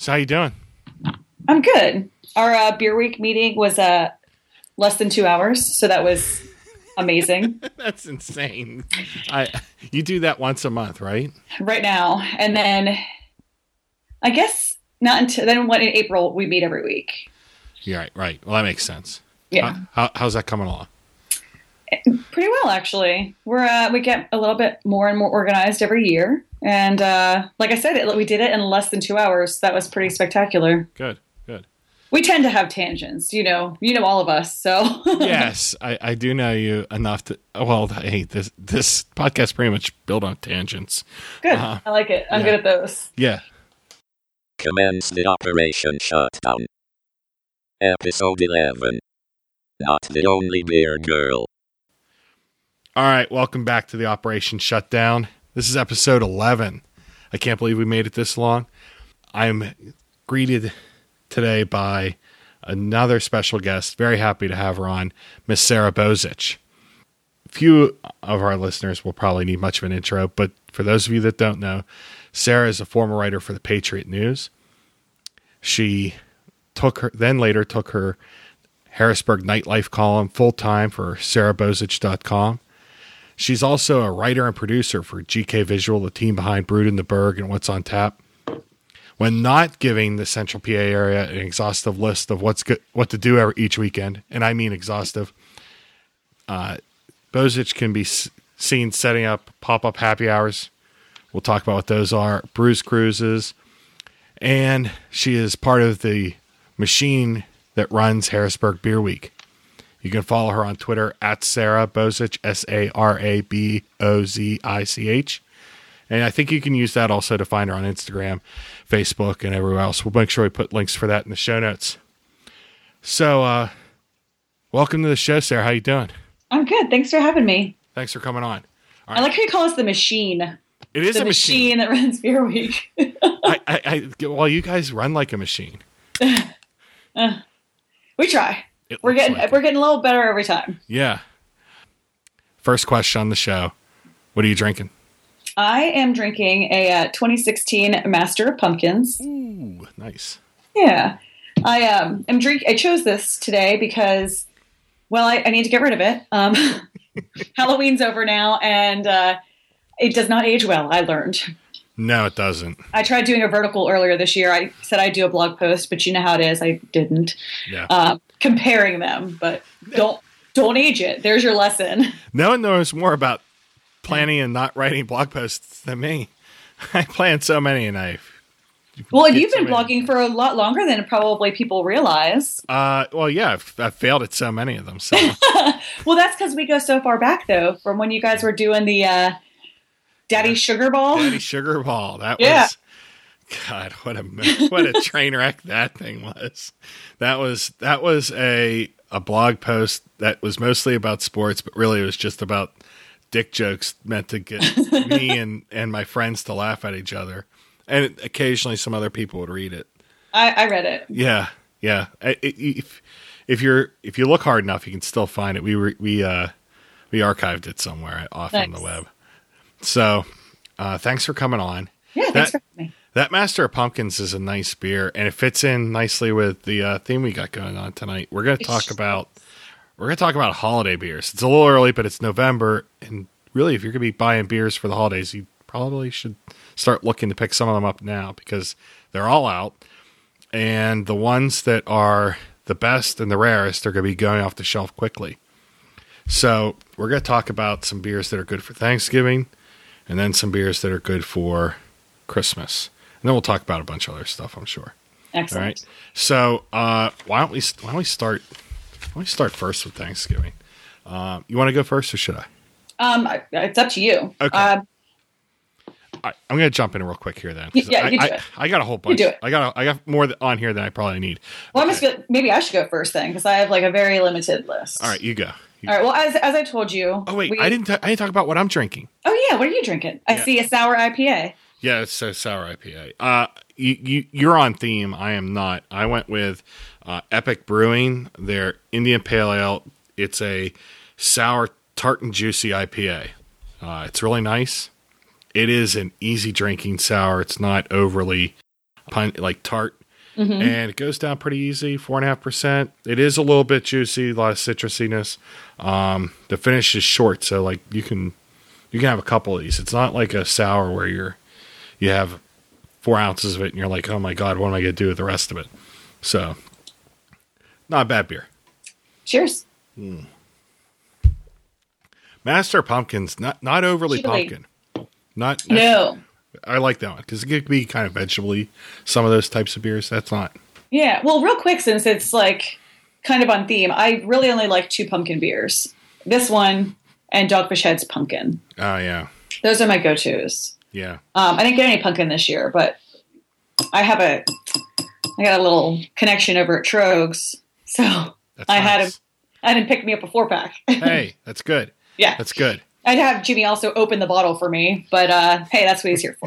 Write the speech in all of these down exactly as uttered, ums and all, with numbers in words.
So how you doing? I'm good. Our uh, beer week meeting was uh, less than two hours, so that was amazing. That's insane. I you do that once a month, right? Right now, and then I guess not until then. What in April we meet every week. You're right, right. Well, that makes sense. Yeah. How, how, how's that coming along? Pretty well, actually. We're uh, we get a little bit more and more organized every year, and uh, like I said, it, we did it in less than two hours. That was pretty spectacular. Good, good. We tend to have tangents, you know. You know all of us, so yes, I, I do know you enough to. Well, hey, this this podcast pretty much built on tangents. Good, uh, I like it. I'm yeah. good at those. Yeah. Commence the Operation Shutdown. Episode eleven. Not the only beer girl. All right, welcome back to the Operation Shutdown. This is episode eleven. I can't believe we made it this long. I'm greeted today by another special guest. Very happy to have her on, Miss Sarah Bozich. Few of our listeners will probably need much of an intro, but for those of you that don't know, Sarah is a former writer for the Patriot News. She took her, then later took her Harrisburg nightlife column full-time for sarah bozich dot com. She's also a writer and producer for G K Visual, the team behind Brewed in the Berg and What's on Tap. When not giving the Central P A area an exhaustive list of what's good, what to do every, each weekend, and I mean exhaustive, uh, Bozich can be s- seen setting up pop-up happy hours. We'll talk about what those are, Brews Cruises, and she is part of the machine that runs Harrisburg Beer Week. You can follow her on Twitter at Sarah Bozich, S A R A B O Z I C H. And I think you can use that also to find her on Instagram, Facebook, and everywhere else. We'll make sure we put links for that in the show notes. So, uh, welcome to the show, Sarah. How you doing? I'm good. Thanks for having me. Thanks for coming on. All I like how you call us the machine. It is the a machine. machine that runs Beer Week. I, I, I, well, you guys run like a machine. uh, we try. It We're looks getting like we're it. getting a little better every time. Yeah. First question on the show. What are you drinking? I am drinking a uh, twenty sixteen Master of Pumpkins. Ooh, nice. Yeah, I um am drink. I chose this today because, well, I, I need to get rid of it. Um, Halloween's over now, and uh, it does not age well. I learned. No, it doesn't. I tried doing a vertical earlier this year. I said I'd do a blog post, but you know how it is. I didn't. Yeah. Um, comparing them, but don't don't age it. There's your lesson. No one knows more about planning and not writing blog posts than me. I plan so many, and I. Well, get you've so been many. blogging for a lot longer than probably people realize. Uh, well, yeah, I've, I've failed at so many of them. So Well, that's because we go so far back, though, from when you guys were doing the uh, Daddy Sugar Ball. Daddy Sugar Ball. That Yeah. was. God, what a what a train wreck that thing was. That was that was a a blog post that was mostly about sports, but really it was just about dick jokes meant to get me and, and my friends to laugh at each other. And occasionally some other people would read it. I, I read it. Yeah, yeah. I- it- if if you're if you look hard enough, you can still find it. We were, we uh we archived it somewhere off on the Nice. web. So, uh, thanks for coming on. Yeah, That- thanks for having me. That Master of Pumpkins is a nice beer, and it fits in nicely with the uh, theme we got going on tonight. We're going to talk about we're going to talk about holiday beers. It's a little early, but it's November, and really, if you're going to be buying beers for the holidays, you probably should start looking to pick some of them up now because they're all out, and the ones that are the best and the rarest are going to be going off the shelf quickly. So we're going to talk about some beers that are good for Thanksgiving, and then some beers that are good for Christmas. And then we'll talk about a bunch of other stuff, I'm sure. Excellent. All right. So uh, why don't we why don't we start why don't we start first with Thanksgiving? Uh, you want to go first, or should I? Um, I- it's up to you. Okay. Um, I I'm going to jump in real quick here then. 'cause Yeah, I, you do I, it. I got a whole bunch. do it. I got a, I got more th- on here than I probably need. well, I'm Okay. just gonna, maybe I should go first then because I have like a very limited list. All right, you go. You All right. Well, as as I told you. Oh wait, we- I didn't. T- I didn't talk about what I'm drinking. Oh yeah, what are you drinking? I Yeah. see a sour I P A. Yeah, it's a sour I P A. Uh, you, you, you're on theme. I am not. I went with uh, Epic Brewing, their Indian Pale Ale. It's a sour, tart and juicy I P A. Uh, it's really nice. It is an easy drinking sour. It's not overly pun, like tart. Mm-hmm. And it goes down pretty easy, four and a half percent. It is a little bit juicy, a lot of citrusiness. Um, the finish is short, so like you can you can have a couple of these. It's not like a sour where you're you have four ounces of it and you're like, oh my god, what am I going to do with the rest of it? So, not a bad beer. Cheers. Mm. Master Pumpkins, not not overly Chili. pumpkin. Not No. I like that one because it could be kind of vegetable-y. Some of those types of beers, that's not. Yeah. Well, real quick, since it's like kind of on theme, I really only like two pumpkin beers. This one and Dogfish Head's pumpkin. Oh, yeah. Those are my go-tos. Yeah. Um, I didn't get any pumpkin this year, but I have a, I got a little connection over at Trogs. So That's I nice. had him, I had him pick me up a four pack. Hey, that's good. Yeah. That's good. I'd have Jimmy also open the bottle for me, but uh, hey, that's what he's here for.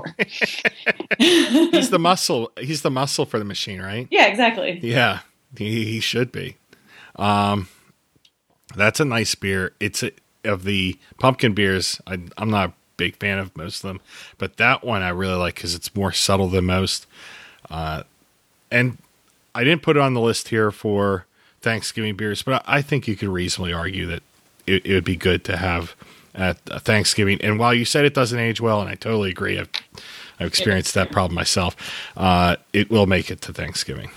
He's the muscle. He's the muscle for the machine, right? Yeah, exactly. Yeah, he, he should be. Um, that's a nice beer. It's a, of the pumpkin beers. I, I'm not a big fan of most of them, but that one I really like because it's more subtle than most. Uh, and I didn't put it on the list here for Thanksgiving beers, but I, I think you could reasonably argue that it, it would be good to have at Thanksgiving. And while you said it doesn't age well, and I totally agree, I've, I've experienced that problem myself, uh, it will make it to Thanksgiving.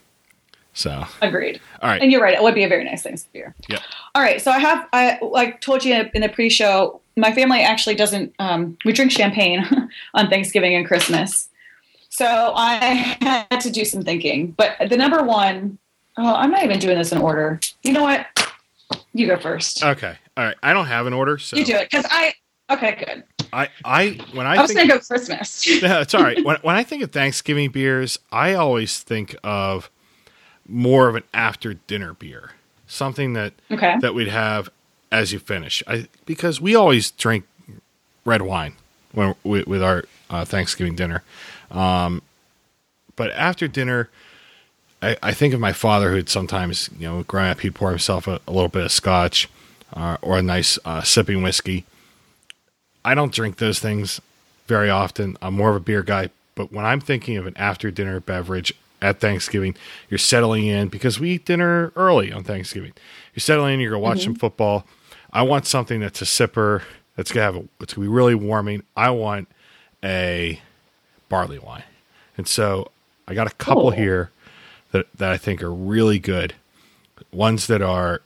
So Agreed. All right. And you're right. It would be a very nice Thanksgiving beer. Yeah. All right. So I have, I like told you in the pre-show, my family actually doesn't, um, we drink champagne on Thanksgiving and Christmas. So I had to do some thinking. But the number one, oh, I'm not even doing this in order. You know what? You go first. Okay. All right. I don't have an order, so You do it. Because I, okay, good. I, I when I, I was think, going to go Christmas. yeah, it's all right. When when I think of Thanksgiving beers, I always think of more of an after dinner beer, something that Okay. that we'd have as you finish. I because we always drink red wine when with, with our uh, Thanksgiving dinner, um, but after dinner. I, I think of my father who'd sometimes, you know, growing up, he'd pour himself a, a little bit of scotch uh, or a nice uh, sipping whiskey. I don't drink those things very often. I'm more of a beer guy. But when I'm thinking of an after dinner beverage at Thanksgiving, you're settling in because we eat dinner early on Thanksgiving. You're settling in, you're going to watch mm-hmm. some football. I want something that's a sipper, that's going to have a, it's going to be really warming. I want a barley wine. And so I got a couple oh. here. That, that I think are really good. Ones that are,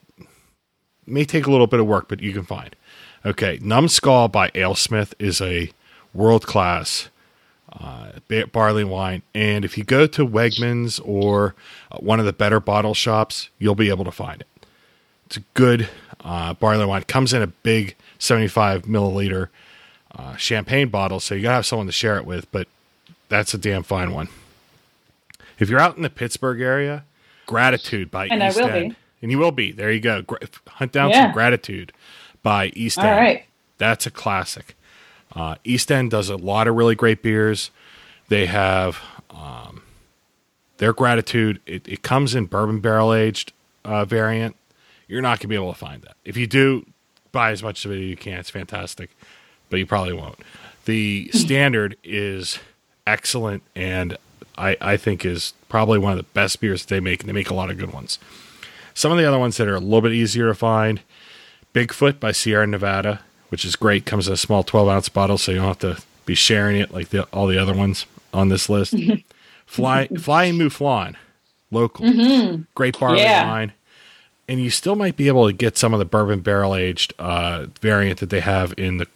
may take a little bit of work, but you can find. Okay, Numbskull by AleSmith is a world-class uh, barley wine. And if you go to Wegmans or uh, one of the better bottle shops, you'll be able to find it. It's a good uh, barley wine. It comes in a big seventy-five milliliter uh, champagne bottle, so you got to have someone to share it with, but that's a damn fine one. If you're out in the Pittsburgh area, Gratitude by and East I will End. Be. And you will be. There you go. Gra- hunt down Yeah. some Gratitude by East All End. right. That's a classic. Uh, East End does a lot of really great beers. They have um, their Gratitude. It, it comes in bourbon barrel aged uh, variant. You're not going to be able to find that. If you do, buy as much of it as you can. It's fantastic. But you probably won't. The standard is excellent and I, I think is probably one of the best beers that they make, and they make a lot of good ones. Some of the other ones that are a little bit easier to find, Bigfoot by Sierra Nevada, which is great, comes in a small twelve-ounce bottle, so you don't have to be sharing it like the, all the other ones on this list. Fly, Flying Mouflon, local, mm-hmm. great barley yeah. wine. And you still might be able to get some of the bourbon barrel-aged uh, variant that they have in the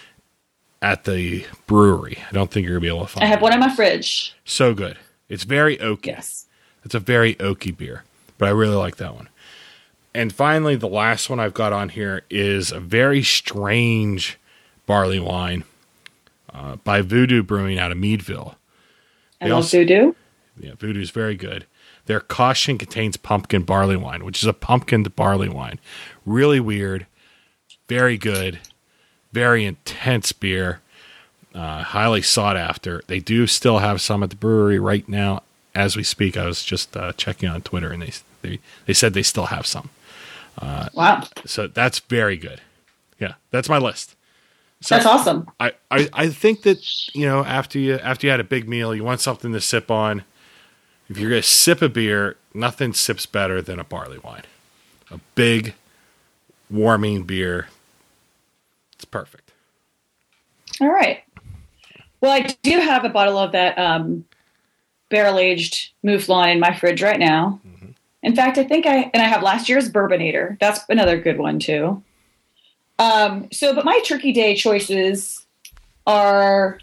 at the brewery. I don't think you're going to be able to find it. I have one in my fridge. So good. It's very oaky. Yes. It's a very oaky beer, but I really like that one. And finally, the last one I've got on here is a very strange barley wine uh, by Voodoo Brewing out of Meadville. I love Voodoo. Yeah, Voodoo is very good. Their caution contains pumpkin barley wine, which is a pumpkin barley wine. Really weird. Very good. Very intense beer, uh, highly sought after. They do still have some at the brewery right now as we speak. I was just uh, checking on Twitter, and they they they said they still have some. Uh, wow! So that's very good. Yeah, that's my list. So That's awesome. I, I, I think that, you know, after you after you had a big meal, you want something to sip on. If you're going to sip a beer, nothing sips better than a barley wine. A big, warming beer. It's perfect. All right. Well, I do have a bottle of that um, barrel-aged Mouflon in my fridge right now. Mm-hmm. In fact, I think I, and I have last year's Bourbonnator. That's another good one, too. Um, so, but my Turkey Day choices are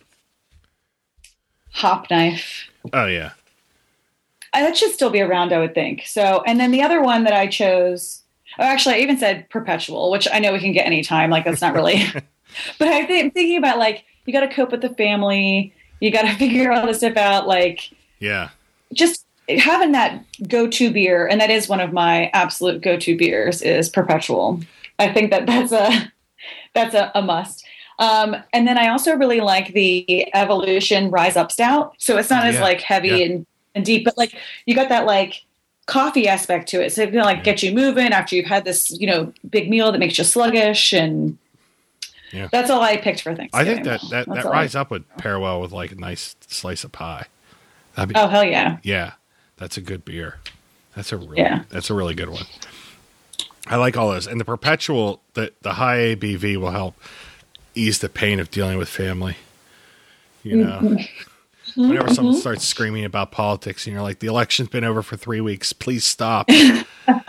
Hop Knife. Oh, yeah. Uh, that should still be around, I would think. So, and then the other one that I chose, oh, actually, I even said Perpetual, which I know we can get anytime. Like, that's not really, but I think, I'm thinking about, like, you got to cope with the family. You got to figure all this stuff out. Like, yeah, just having that go-to beer, and that is one of my absolute go-to beers, is Perpetual. I think that that's a that's a, a must. Um, and then I also really like the Evolution Rise Up Stout. So it's not oh, as yeah. like heavy yeah. and, and deep, but like you got that like coffee aspect to it. So it's gonna like yeah. get you moving after you've had this, you know, big meal that makes you sluggish. And yeah. that's all I picked for Thanksgiving. I think that that, that Rise I, Up would pair well with like a nice slice of pie. That'd be, oh hell yeah, yeah, that's a good beer. That's a really yeah. that's a really good one. I like all those, and the Perpetual, the the high A B V will help ease the pain of dealing with family. You know, mm-hmm. whenever mm-hmm. someone starts screaming about politics, and you're like, "The election's been over for three weeks. Please stop." You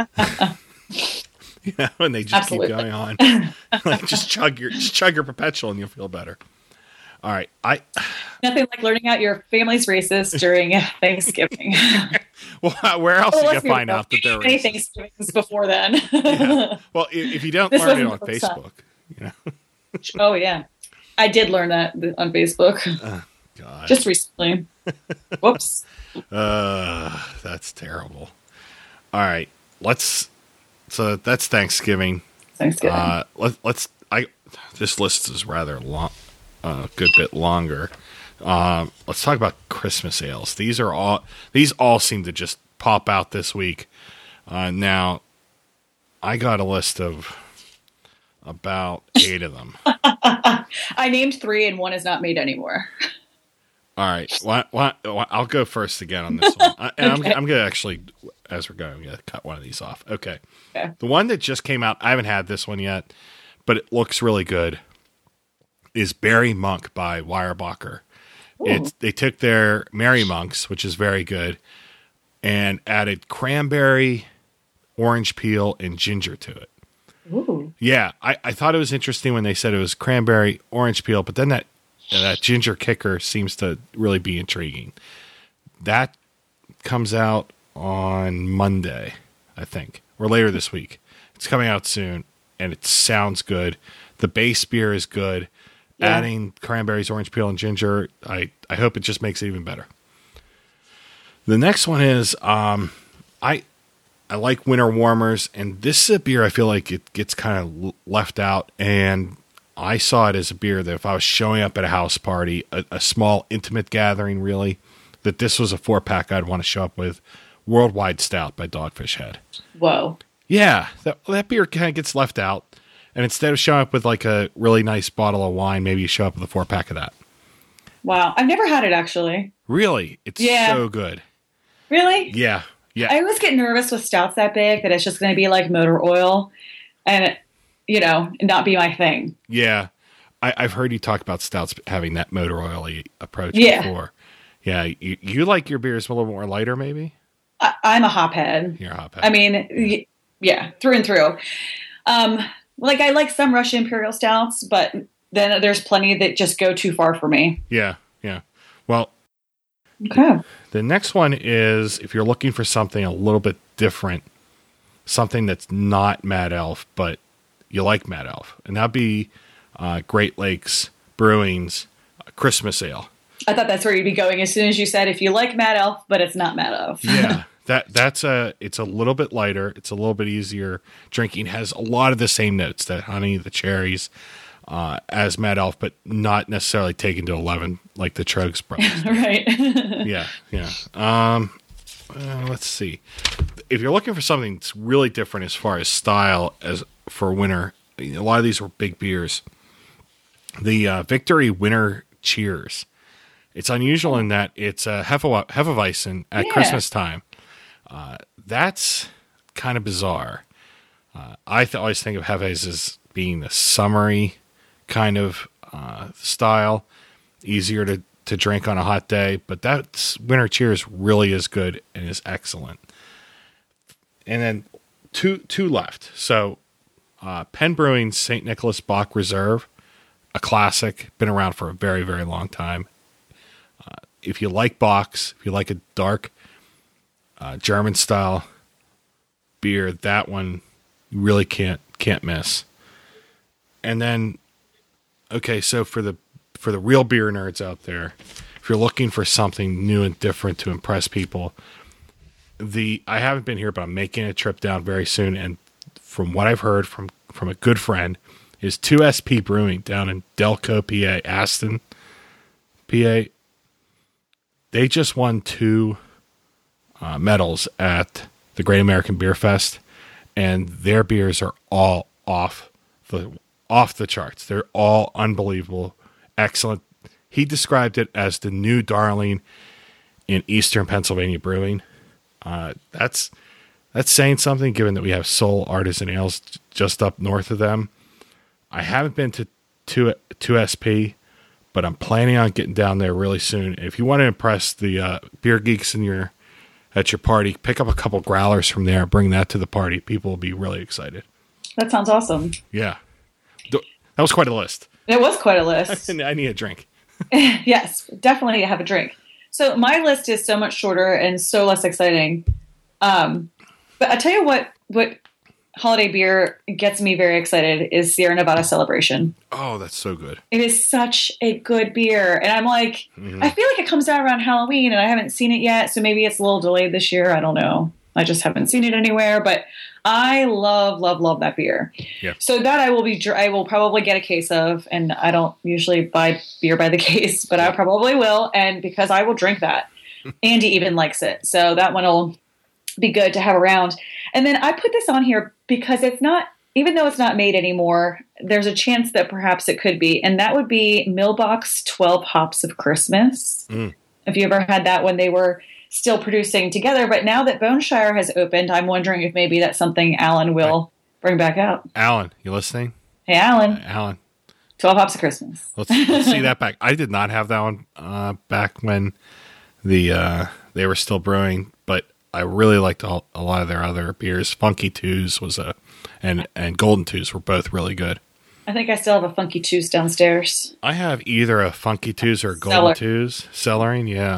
know, and they just Absolutely. keep going on. Like, just chug your just chug your Perpetual, and you'll feel better. All right, I nothing like learning out your family's racist during Thanksgiving. Well, where else well, did you find out that there were Thanksgivings before then? Yeah. Well, if, if you don't this learn it on Facebook, you know. Oh yeah, I did learn that on Facebook. Oh, God, just recently. Whoops. Uh, that's terrible. All right, let's. So that's Thanksgiving. Thanksgiving. Uh, let, let's. I. This list is rather long. A uh, good bit longer. Uh, let's talk about Christmas ales. These are all. These all seem to just pop out this week. Uh, now, I got a list of about eight of them. I named three, and one is not made anymore. All right, well, well, well, I'll go first again on this one. I, and okay. I'm, I'm going to actually, as we're going, I'm going to cut one of these off. Okay. okay. The one that just came out, I haven't had this one yet, but it looks really good, is Berry Monk by Weyerbacher. It's, they took their Merry Monks, which is very good, and added cranberry, orange peel, and ginger to it. Ooh. Yeah, I, I thought it was interesting when they said it was cranberry, orange peel, but then that that ginger kicker seems to really be intriguing. That comes out on Monday, I think, or later this week. It's coming out soon, and it sounds good. The base beer is good. Yeah. Adding cranberries, orange peel, and ginger, I, I hope it just makes it even better. The next one is um, I I like winter warmers, and this is a beer I feel like it gets kind of left out, and I saw it as a beer that if I was showing up at a house party, a, a small intimate gathering really, that this was a four-pack I'd want to show up with. Worldwide Stout by Dogfish Head. Whoa. Yeah, that, that beer kind of gets left out. And instead of showing up with like a really nice bottle of wine, maybe you show up with a four pack of that. Wow. I've never had it actually. Really? It's yeah. so good. Really? Yeah. Yeah. I always get nervous with stouts that big that it's just going to be like motor oil and, you know, not be my thing. Yeah. I, I've heard you talk about stouts having that motor oily approach yeah. before. Yeah. You, you like your beers a little more lighter, maybe? I, I'm a hophead. You're a hophead. I mean, yeah, yeah through and through. Um, Like, I like some Russian Imperial Stouts, but then there's plenty that just go too far for me. Yeah, yeah. Well, okay. The next one is, if you're looking for something a little bit different, something that's not Mad Elf, but you like Mad Elf, and that'd be uh, Great Lakes Brewing's uh, Christmas Ale. I thought that's where you'd be going as soon as you said, if you like Mad Elf, but it's not Mad Elf. Yeah. That that's a it's a little bit lighter. It's a little bit easier drinking. Has a lot of the same notes, that honey, the cherries, uh, as Mad Elf, but not necessarily taken to eleven like the Trogs brothers. Right. yeah, yeah. Um, uh, let's see. If you're looking for something that's really different as far as style as for winter, a lot of these were big beers. the uh, Victory Winter Cheers. It's unusual in that it's a Hefe- Hefeweizen at Yeah. Christmas time. Uh, that's kind of bizarre. Uh, I th- always think of Hefes as being the summery kind of uh, style, easier to, to drink on a hot day, but that Winter Cheers really is good and is excellent. And then two two left. So uh, Penn Brewing's Saint Nicholas Bock Reserve, a classic, been around for a very, very long time. Uh, if you like Bocks, if you like a dark uh, German style beer, that one you really can't can't miss. And then, okay, so for the for the real beer nerds out there, if you're looking for something new and different to impress people, the I haven't been here, but I'm making a trip down very soon. And from what I've heard from from a good friend, is two S P Brewing down in Delco, P A, Aston, P A. They just won two uh, medals at the Great American Beer Fest, and their beers are all off the off the charts. They're all unbelievable, excellent. He described it as the new darling in Eastern Pennsylvania brewing. Uh, that's that's saying something, given that we have Soul Artisan Ales just up north of them. I haven't been to two two S P, but I'm planning on getting down there really soon. If you want to impress the uh, beer geeks in your at your party, pick up a couple growlers from there, bring that to the party. People will be really excited. That sounds awesome. Yeah, that was quite a list. It was quite a list. I need a drink. Yes, definitely have a drink. So my list is so much shorter and so less exciting. Um, but I tell you what, what holiday beer gets me very excited is Sierra Nevada Celebration. Oh, that's so good. It is such a good beer. And I'm like, mm-hmm. I feel like it comes out around Halloween and I haven't seen it yet. So maybe it's a little delayed this year. I don't know. I just haven't seen it anywhere, but I love, love, love that beer. Yeah. So that I will be, I will probably get a case of, and I don't usually buy beer by the case, but yeah. I probably will. And because I will drink that. Andy even likes it. So that one will be good to have around. And then I put this on here because it's not, even though it's not made anymore, there's a chance that perhaps it could be. And that would be Millbox twelve Hops of Christmas. Mm. If you ever had that when they were still producing together. But now that Boneshire has opened, I'm wondering if maybe that's something Alan will bring back out. Alan, you listening? Hey, Alan. Uh, Alan. twelve Hops of Christmas. Let's, let's see that back. I did not have that one uh, back when the uh, they were still brewing, but I really liked a, a lot of their other beers. Funky Twos was a, and, and Golden Twos were both really good. I think I still have a Funky Twos downstairs. I have either a Funky Twos or a Golden Cellar. Twos. Cellaring, yeah.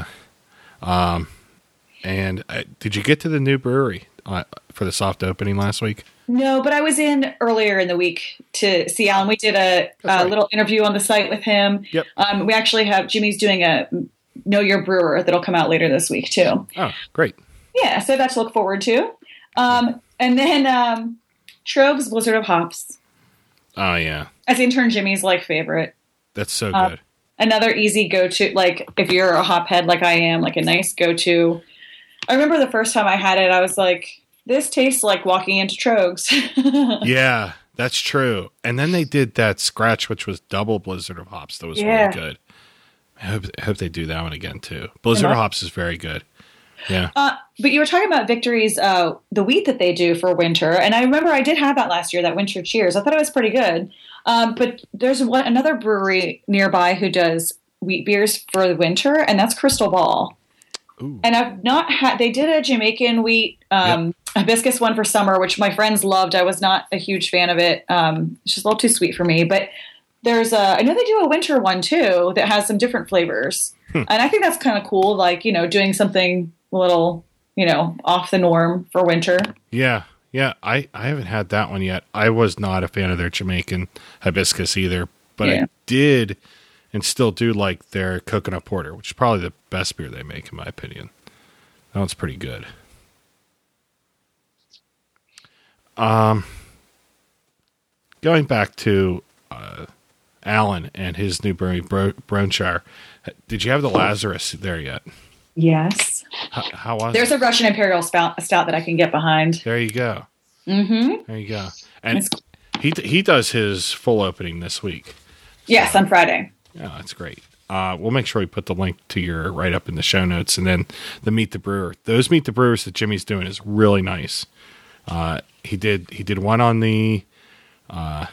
Um, and I, did you get to the new brewery uh, for the soft opening last week? No, but I was in earlier in the week to see Alan. We did a, a right. little interview on the site with him. Yep. Um, we actually have, Jimmy's doing a Know Your Brewer that'll come out later this week too. Oh, great. Yeah, so that's to look forward to. Um, and then um, Trogue's Blizzard of Hops. Oh, yeah. As intern Jimmy's like favorite. That's so uh, good. Another easy go-to, like if you're a hop head like I am, like a nice go-to. I remember the first time I had it, I was like, this tastes like walking into Trogue's. Yeah, that's true. And then they did that scratch, which was double Blizzard of Hops. That was yeah. really good. I hope, I hope they do that one again, too. Blizzard of Hops is very good. Yeah. Uh, but you were talking about Victory's, uh, the wheat that they do for winter. And I remember I did have that last year, that Winter Cheers. I thought it was pretty good. Um, but there's one, another brewery nearby who does wheat beers for the winter, and that's Crystal Ball. Ooh. And I've not had, they did a Jamaican wheat um, yep. hibiscus one for summer, which my friends loved. I was not a huge fan of it. Um, it's just a little too sweet for me. But there's a, I know they do a winter one too that has some different flavors. Hmm. And I think that's kind of cool, like, you know, doing something a little, you know, off the norm for winter. Yeah. Yeah. I, I haven't had that one yet. I was not a fan of their Jamaican hibiscus either, but yeah. I did and still do like their coconut porter, which is probably the best beer they make, in my opinion. That one's pretty good. Um, going back to uh, Alan and his new brewery, Bro- Boneshire, did you have the Lazarus there yet? Yes. How, how was There's it? a Russian Imperial stout, stout that I can get behind. There you go. Mm-hmm. There you go. And he he does his full opening this week. Yes, So, on Friday. yeah, that's great. Uh, we'll make sure we put the link to your write up in the show notes, and then the Meet the Brewer. Those Meet the Brewers that Jimmy's doing is really nice. Uh, he did he did one on the, uh,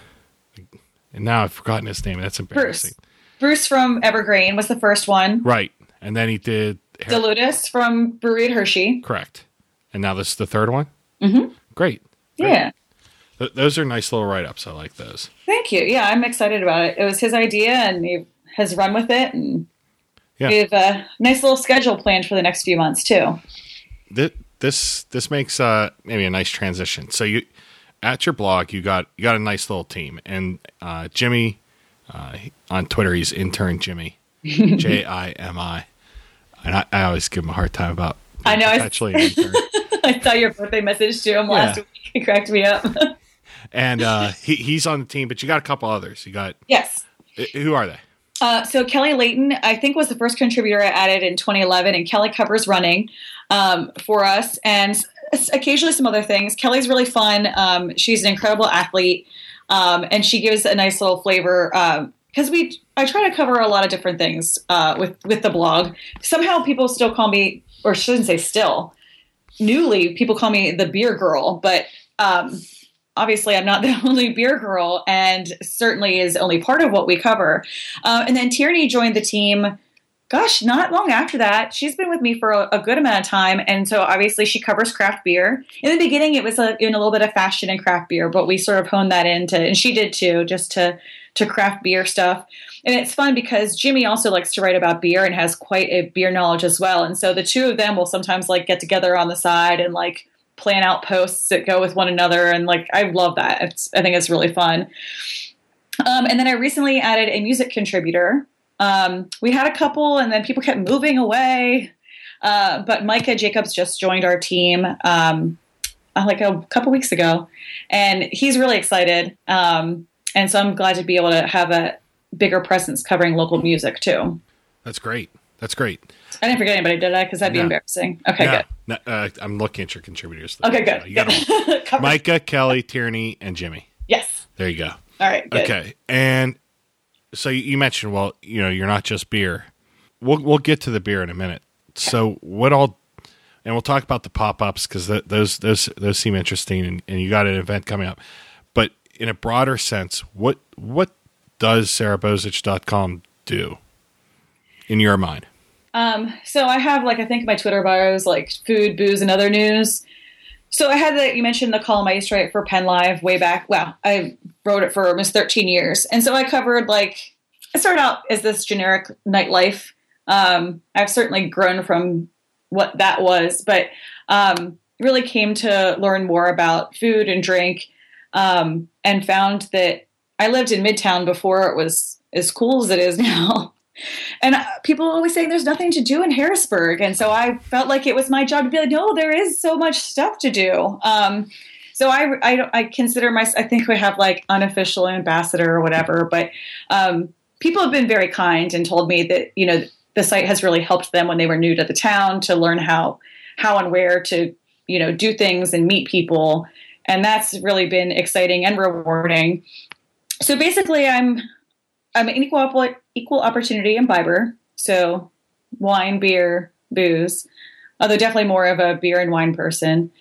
and now I've forgotten his name. That's embarrassing. Bruce. Bruce from Evergreen was the first one. Right, and then he did Deludis from Brewery at Hershey. Correct, and now this is the third one. Mm-hmm. Great. Great. Yeah. Th- those are nice little write ups. I like those. Thank you. Yeah, I'm excited about it. It was his idea, and he has run with it, and yeah. we have a nice little schedule planned for the next few months too. This this, this makes uh, maybe a nice transition. So you at your blog, you got you got a nice little team, and uh, Jimmy uh, on Twitter, he's intern Jimmy, J I M I, and I, I always give him a hard time about. I know. Actually, an intern. I saw your birthday message to him Yeah. last week. It cracked me up. And uh, he he's on the team, but you got a couple others. You got Yes. Who are they? Uh, so Kelly Layton, I think, was the first contributor I added in twenty eleven, and Kelly covers running um, for us, and s- occasionally some other things. Kelly's really fun. Um, she's an incredible athlete, um, and she gives a nice little flavor because we. I try to cover a lot of different things uh, with with the blog. Somehow people still call me, or shouldn't say still, newly people call me the beer girl, but. Um, Obviously, I'm not the only beer girl, and certainly is only part of what we cover. Uh, and then Tierney joined the team, gosh, not long after that. She's been with me for a, a good amount of time, and so obviously she covers craft beer. In the beginning, it was a, in a little bit of fashion and craft beer, but we sort of honed that into, and she did too, just to to craft beer stuff. And it's fun because Jimmy also likes to write about beer and has quite a beer knowledge as well. And so the two of them will sometimes like get together on the side and like plan out posts that go with one another. And like, I love that. It's, I think it's really fun. Um, and then I recently added a music contributor. Um, we had a couple and then people kept moving away. Uh, but Micah Jacobs just joined our team um, like a couple weeks ago, and he's really excited. Um, and so I'm glad to be able to have a bigger presence covering local music too. That's great. That's great. I didn't forget anybody, did I? Because that'd be No. embarrassing. Okay, No, good. no, uh, I'm looking at your contributors. Though, Okay, good. So you got them all. Covered. Micah, Kelly, Tierney, and Jimmy. Yes. There you go. All right. Good. Okay, and so you mentioned, well, you know, you're not just beer. We'll we'll get to the beer in a minute. So what all, and we'll talk about the pop ups because th- those those those seem interesting, and, and you got an event coming up. But in a broader sense, what what does sarah bozich dot com do in your mind? Um, so I have like, I think my Twitter bios, like food, booze, and other news. So I had the, you mentioned the column I used to write for Penn Live way back. Wow. I wrote it for almost thirteen years. And so I covered like, I started out as this generic nightlife. Um, I've certainly grown from what that was, but, um, really came to learn more about food and drink, um, and found that I lived in Midtown before it was as cool as it is now. And uh, people are always saying there's nothing to do in Harrisburg. And so I felt like it was my job to be like, no, there is so much stuff to do. Um, so I, I, I consider myself, I think we have like unofficial ambassador or whatever, but um, people have been very kind and told me that, you know, the site has really helped them when they were new to the town to learn how, how and where to, you know, do things and meet people. And that's really been exciting and rewarding. So basically I'm, I'm an equal, equal opportunity imbiber, so wine, beer, booze, although definitely more of a beer and wine person.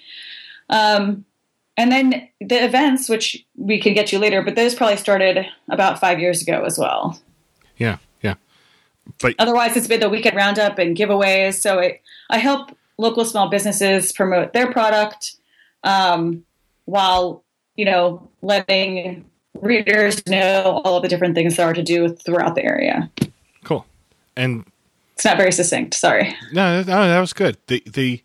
Um, and then the events, which we can get to later, but those probably started about five years ago as well. Yeah, yeah. But otherwise, it's been the weekend roundup and giveaways. So it, I help local small businesses promote their product um, while, you know, letting readers know all of the different things there are to do throughout the area. Cool. And it's not very succinct. Sorry. No, no, that was good. The the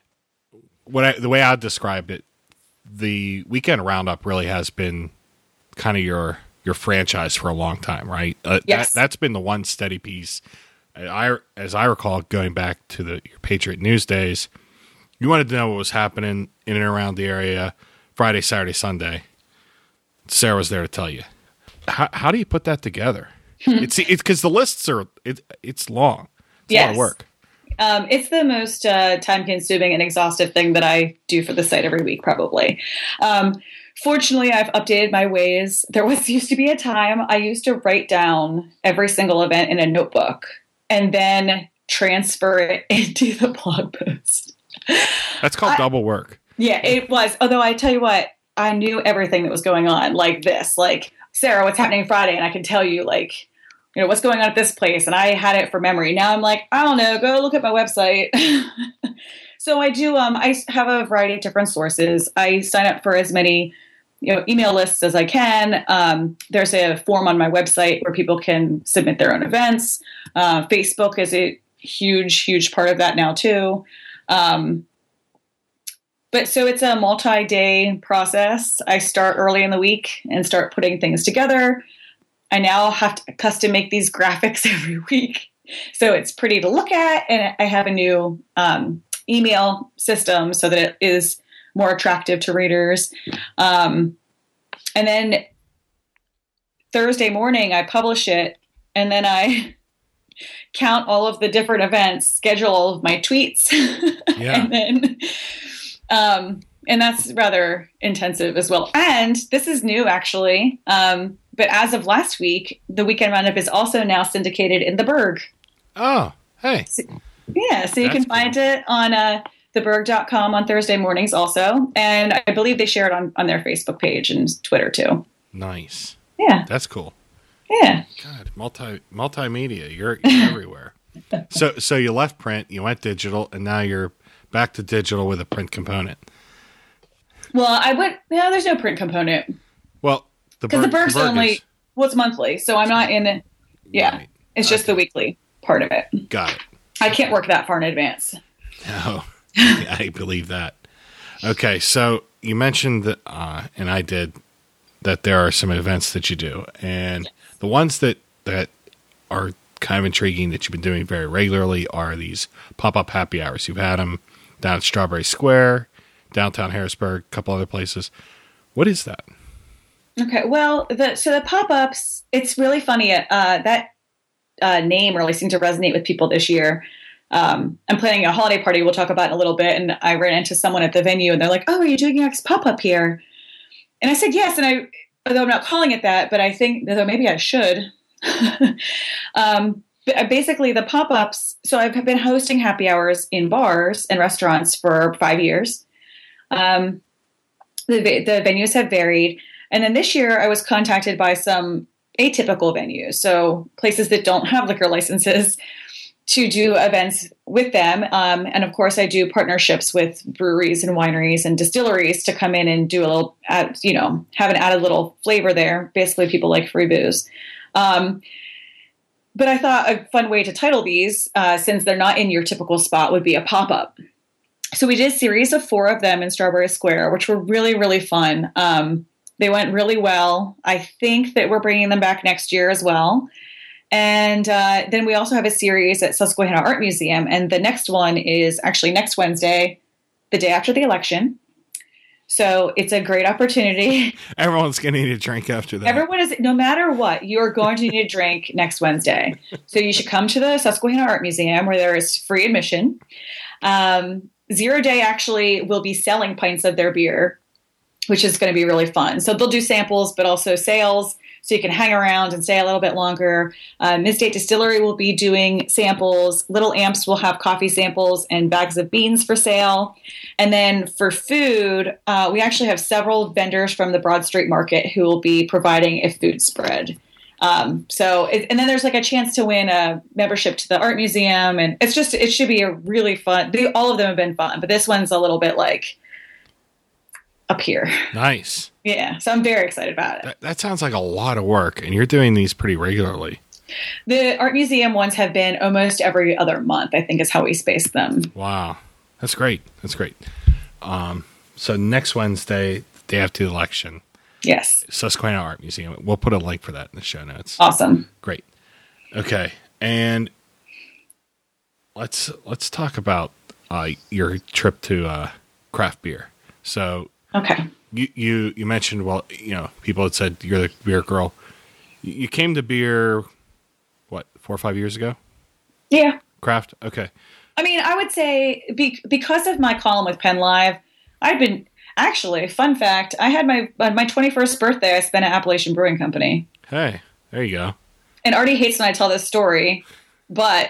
what I, the way I described it, the weekend roundup really has been kind of your your franchise for a long time, right? Uh, yes. That, that's been the one steady piece. I, as I recall, going back to the your Patriot News days, you wanted to know what was happening in and around the area Friday, Saturday, Sunday. Sarah was there to tell you. How, how do you put that together? it's it's because the lists are it, it's long. It's yes. a lot of work. Um, it's the most uh, time-consuming and exhaustive thing that I do for the site every week, probably. Um, fortunately, I've updated my ways. There was used to be a time I used to write down every single event in a notebook and then transfer it into the blog post. That's called I, double work. Yeah, it was. Although I tell you what, I knew everything that was going on, like this, like, Sarah, what's happening Friday? And I can tell you, like, you know, what's going on at this place. And I had it for memory. Now I'm like, I don't know, go look at my website. So I do, um, I have a variety of different sources. I sign up for as many, you know, email lists as I can. Um, there's a form on my website where people can submit their own events. Uh, Facebook is a huge, huge part of that now too. Um, But so it's a multi-day process. I start early in the week and start putting things together. I now have to custom make these graphics every week. So it's pretty to look at. And I have a new um, email system so that it is more attractive to readers. Um, and then Thursday morning, I publish it. And then I count all of the different events, schedule all of my tweets. Yeah. And then... Um, and that's rather intensive as well. And this is new, actually. Um, but as of last week, the Weekend Roundup is also now syndicated in The Berg. Oh, hey. So, yeah, so you That's can find cool. it on uh, the berg dot com on Thursday mornings also. And I believe they share it on, on their Facebook page and Twitter, too. Nice. Yeah. That's cool. Yeah. God, multi multimedia. You're, you're everywhere. So so you left print, you went digital, and now you're back to digital with a print component. Well, I went, no, there's no print component. Well, the Because the Berg- Berg's the Berg only, is- well, it's monthly. So I'm not in, yeah. Right. It's just Okay. the weekly part of it. Got it. I can't work that far in advance. No, I believe that. Okay, so you mentioned that, uh, and I did, that there are some events that you do, and the ones that that are kind of intriguing that you've been doing very regularly are these pop-up happy hours. You've had them down at Strawberry Square, downtown Harrisburg, a couple other places. What is that? Okay, well, the so the pop-ups, it's really funny. Uh, that uh, name really seemed to resonate with people this year. Um, I'm planning a holiday party we'll talk about in a little bit, and I ran into someone at the venue, and they're like, oh, are you doing your next pop-up here? And I said yes, and I, although I'm not calling it that, but I think, though maybe I should. um, but basically, the pop-ups, so I've been hosting happy hours in bars and restaurants for five years. Um, the, the venues have varied. And then this year, I was contacted by some atypical venues, so places that don't have liquor licenses, to do events with them. Um, and of course, I do partnerships with breweries and wineries and distilleries to come in and do a little, add, you know, have an added little flavor there. Basically, people like free booze. Um, but I thought a fun way to title these, uh, since they're not in your typical spot, would be a pop-up. So we did a series of four of them in Strawberry Square, which were really, really fun. Um, they went really well. I think that we're bringing them back next year as well. And uh, then we also have a series at Susquehanna Art Museum. And the next one is actually next Wednesday, the day after the election. So it's a great opportunity. Everyone's going to need a drink after that. Everyone is, no matter what, you're going to need a drink next Wednesday. So you should come to the Susquehanna Art Museum where there is free admission. Um, Zero Day actually will be selling pints of their beer, which is going to be really fun. So they'll do samples, but also sales. So you can hang around and stay a little bit longer. Uh, Miss Date Distillery will be doing samples. Little Amps will have coffee samples and bags of beans for sale. And then for food, uh, we actually have several vendors from the Broad Street Market who will be providing a food spread. Um, so, it, and then there's like a chance to win a membership to the art museum. And it's just, it should be a really fun, they, all of them have been fun, but this one's a little bit like up here. Nice. Yeah. So I'm very excited about it. That, that sounds like a lot of work, and you're doing these pretty regularly. The art museum ones have been almost every other month, I think is how we space them. Wow. That's great. That's great. Um, so next Wednesday, day after the election, Yes. Susquehanna Art Museum. We'll put a link for that in the show notes. Awesome. Great. Okay. And let's let's talk about uh, your trip to uh, craft beer. So Okay. you, you you mentioned, well, you know, people had said you're the beer girl. You you came to beer, what, four or five years ago? Yeah. Craft? Okay. I mean, I would say be, because of my column with Penn Live, I've been actually, fun fact, I had my uh, my twenty-first birthday I spent at Appalachian Brewing Company. Hey, there you go. And Artie hates when I tell this story, but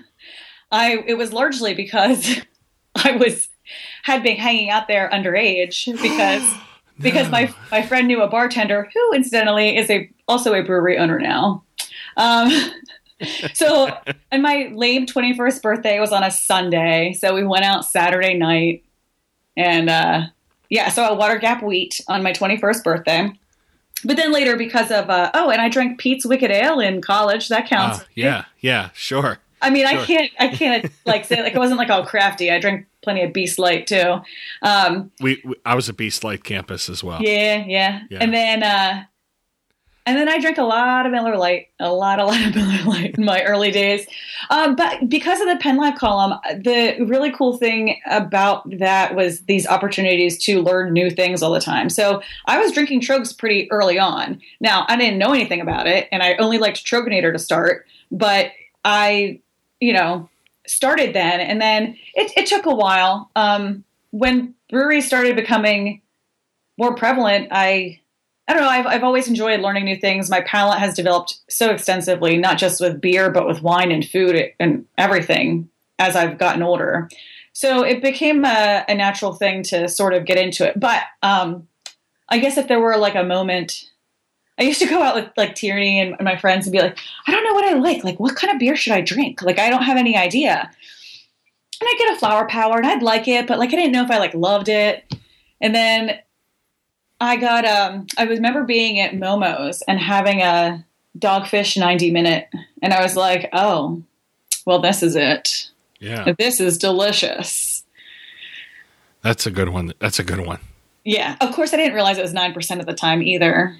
I it was largely because I was had been hanging out there underage because no. because my my friend knew a bartender who incidentally is a also a brewery owner now. Um, so, and my lame twenty-first birthday was on a Sunday, so we went out Saturday night, and uh, yeah, so a Water Gap Wheat on my twenty-first birthday. But then later, because of uh, oh, and I drank Pete's Wicked Ale in college. That counts. Uh, yeah, yeah, sure. I mean, sure. I can't, I can't like say like it wasn't like all crafty. I drank plenty of Beast Light too. Um, we, we, I was a Beast Light campus as well. Yeah, yeah, yeah. And then, uh, and then I drank a lot of Miller Lite, a lot, a lot of Miller Lite in my early days. Um, but because of the Penn Live column, the really cool thing about that was these opportunities to learn new things all the time. So I was drinking Trogs pretty early on. Now, I didn't know anything about it, and I only liked Troganator to start, but I, you know, started then. And then it, it took a while. Um, when breweries started becoming more prevalent, I... I don't know. I've, I've always enjoyed learning new things. My palate has developed so extensively, not just with beer, but with wine and food and everything as I've gotten older. So it became a, a natural thing to sort of get into it. But um, I guess if there were like a moment, I used to go out with like Tierney and my friends and be like, I don't know what I like. Like, what kind of beer should I drink? Like, I don't have any idea. And I'd get a Flower Power and I'd like it, but like, I didn't know if I like loved it. And then I got, um, I remember being at Momo's and having a Dogfish ninety minute. And I was like, oh, well, this is it. Yeah. This is delicious. That's a good one. That's a good one. Yeah. Of course, I didn't realize it was nine percent at the time either.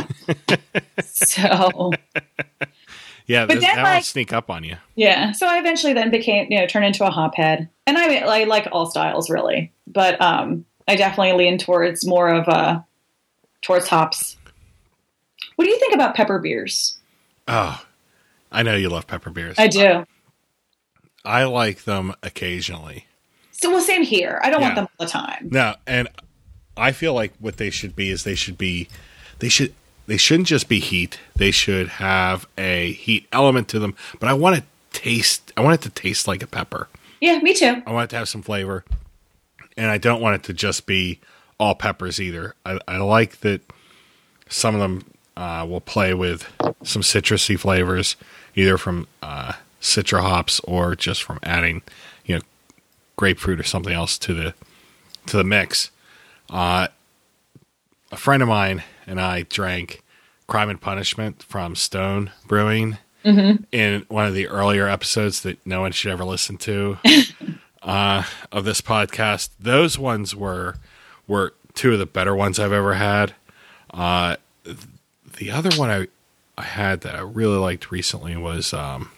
So. Yeah, this, that like, will sneak up on you. Yeah. So I eventually then became, you know, turned into a hophead. And I, I like all styles, really. But um, I definitely lean towards more of a, towards hops. What do you think about pepper beers? Oh, I know you love pepper beers. I do. I, I like them occasionally. So, well, same here. I don't yeah. want them all the time. No, and I feel like what they should be is they should be, they should, they shouldn't just be heat. They should have a heat element to them. But I want it taste. I want it to taste like a pepper. Yeah, me too. I want it to have some flavor, and I don't want it to just be all peppers either. I, I like that some of them uh, will play with some citrusy flavors, either from uh, citra hops or just from adding, you know, grapefruit or something else to the to the mix. Uh, a friend of mine and I drank Crime and Punishment from Stone Brewing mm-hmm. in one of the earlier episodes that no one should ever listen to uh, of this podcast. Those ones were were two of the better ones I've ever had. Uh, the other one I I had that I really liked recently was um,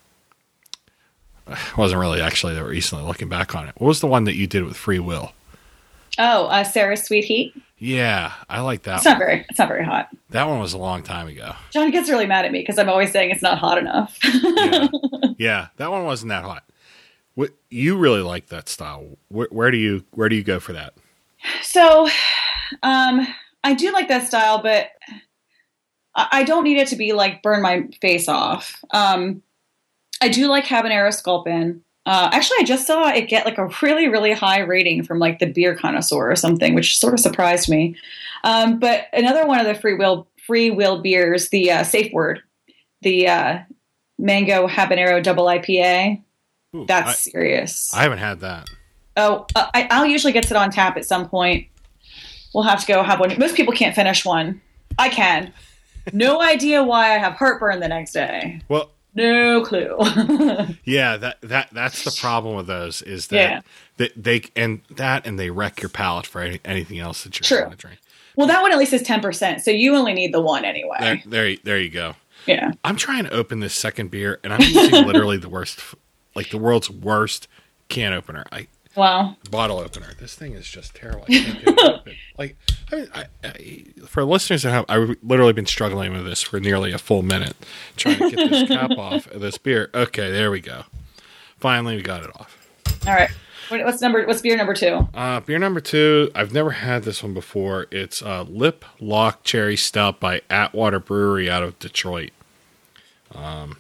wasn't really actually that recently looking back on it. What was the one that you did with Free Will? Oh, uh, Sarah's Sweet Heat. Yeah, I like that. It's one. not very. It's not very hot. That one was a long time ago. John gets really mad at me because I'm always saying it's not hot enough. yeah. yeah, that one wasn't that hot. What you really like that style? Where, where do you where do you go for that? So, um, I do like that style, but I don't need it to be like burn my face off. Um, I do like Habanero Sculpin. Uh, actually, I just saw it get like a really, really high rating from like the Beer Connoisseur or something, which sort of surprised me. Um, but another one of the free will free will beers, the uh, Safe Word, the uh, Mango Habanero Double I P A. Ooh, that's I, serious. I haven't had that. Oh, uh, I, I'll usually get it on tap at some point. We'll have to go have one. Most people can't finish one. I can. No idea why I have heartburn the next day. Well, no clue. yeah, that that that's the problem with those is that, yeah. that they and that and they wreck your palate for any, anything else that you're True. going to drink. Well, that one at least is ten percent, so you only need the one anyway. There, there, there you go. Yeah. I'm trying to open this second beer, and I'm using literally the worst, like the world's worst can opener. I Wow. Bottle opener. This thing is just terrible. I can't get it open. Like, I mean, I, I, for listeners that have, I've literally been struggling with this for nearly a full minute, trying to get this cap off of this beer. Okay, there we go. Finally, we got it off. All right. What, what's number? What's beer number two? Uh, beer number two, I've never had this one before. It's uh, Lip Lock Cherry Stout by Atwater Brewery out of Detroit. Um,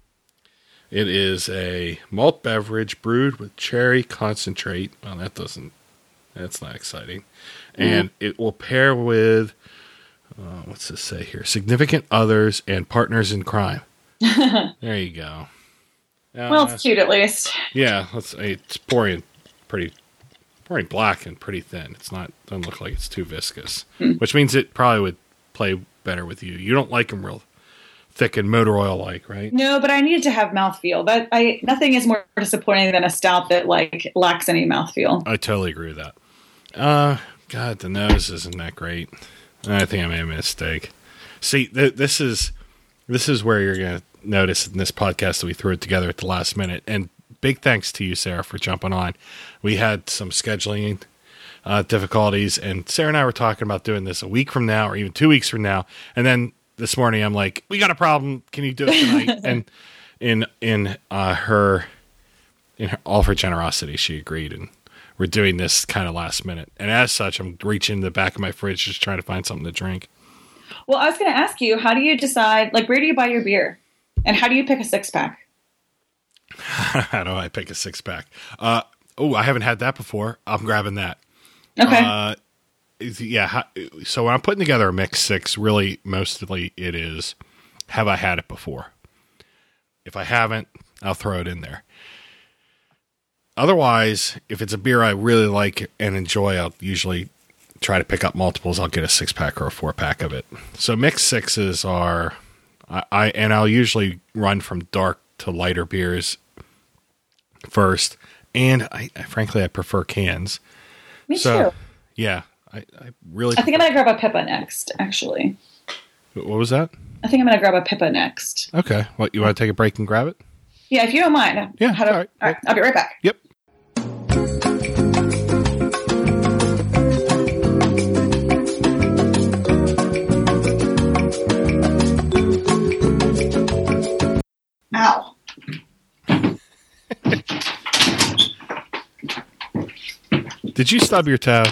it is a malt beverage brewed with cherry concentrate. Well, that doesn't, that's not exciting. And mm. it will pair with, uh, what's this say here? Significant others and partners in crime. There you go. Uh, well, it's cute at least. Yeah, let's, it's pouring pretty, pouring black and pretty thin. It's not, doesn't look like it's too viscous, hmm. which means it probably would play better with you. You don't like them real thick and motor oil like, right? No, but I needed to have mouthfeel. But I, nothing is more disappointing than a stout that like lacks any mouthfeel. I totally agree with that. Uh, God, the nose isn't that great. I think I made a mistake. See, th- this is this is where you're going to notice in this podcast that we threw it together at the last minute. And big thanks to you, Sarah, for jumping on. We had some scheduling uh, difficulties, and Sarah and I were talking about doing this a week from now or even two weeks from now. And then this morning, I'm like, we got a problem. Can you do it tonight? And in in uh, her, in her, all of her generosity, she agreed. And we're doing this kind of last minute. And as such, I'm reaching in the back of my fridge just trying to find something to drink. Well, I was going to ask you, how do you decide, like, where do you buy your beer? And how do you pick a six-pack? How do I pick a six-pack? Uh, oh, I haven't had that before. I'm grabbing that. Okay. Uh, yeah, so when I'm putting together a mix six, really, mostly it is, have I had it before? If I haven't, I'll throw it in there. Otherwise, if it's a beer I really like and enjoy, I'll usually try to pick up multiples. I'll get a six-pack or a four-pack of it. So mix sixes are, I, I and I'll usually run from dark to lighter beers first. And I, I frankly, I prefer cans. Me so, too. Yeah, I, I really. I think I'm gonna grab a Pippa next. Actually, what was that? I think I'm gonna grab a Pippa next. Okay. What, you want to take a break and grab it? Yeah, if you don't mind. Yeah. How to, all right. All right. I'll be right back. Yep. Ow. Did you stub your toe?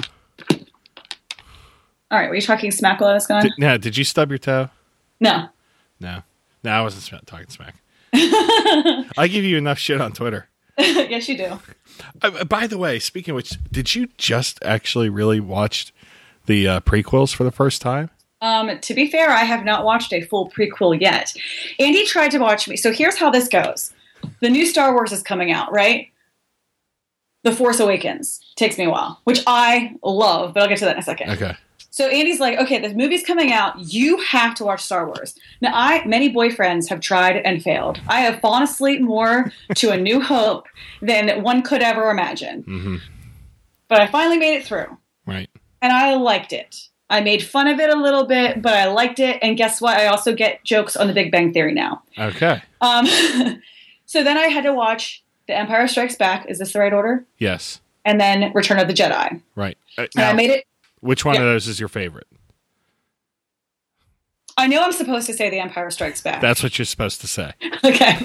All right, were you talking smack while I was gone? Did, no, did you stub your toe? No. No. No, I wasn't sm- talking smack. I give you enough shit on Twitter. Yes, you do. Uh, by the way, speaking of which, did you just actually really watch the uh, prequels for the first time? Um, to be fair, I have not watched a full prequel yet. Andy tried to watch me. So here's how this goes. The new Star Wars is coming out, right? The Force Awakens. Takes me a while, which I love, but I'll get to that in a second. Okay. So Andy's like, okay, this movie's coming out. You have to watch Star Wars. Now, I many boyfriends have tried and failed. I have fallen asleep more to A New Hope than one could ever imagine. Mm-hmm. But I finally made it through. Right. And I liked it. I made fun of it a little bit, but I liked it. And guess what? I also get jokes on The Big Bang Theory now. Okay. Um, so then I had to watch The Empire Strikes Back. Is this the right order? Yes. And then Return of the Jedi. Right. Uh, now, and I made it. Which one yeah. of those is your favorite? I know I'm supposed to say The Empire Strikes Back. That's what you're supposed to say. Okay.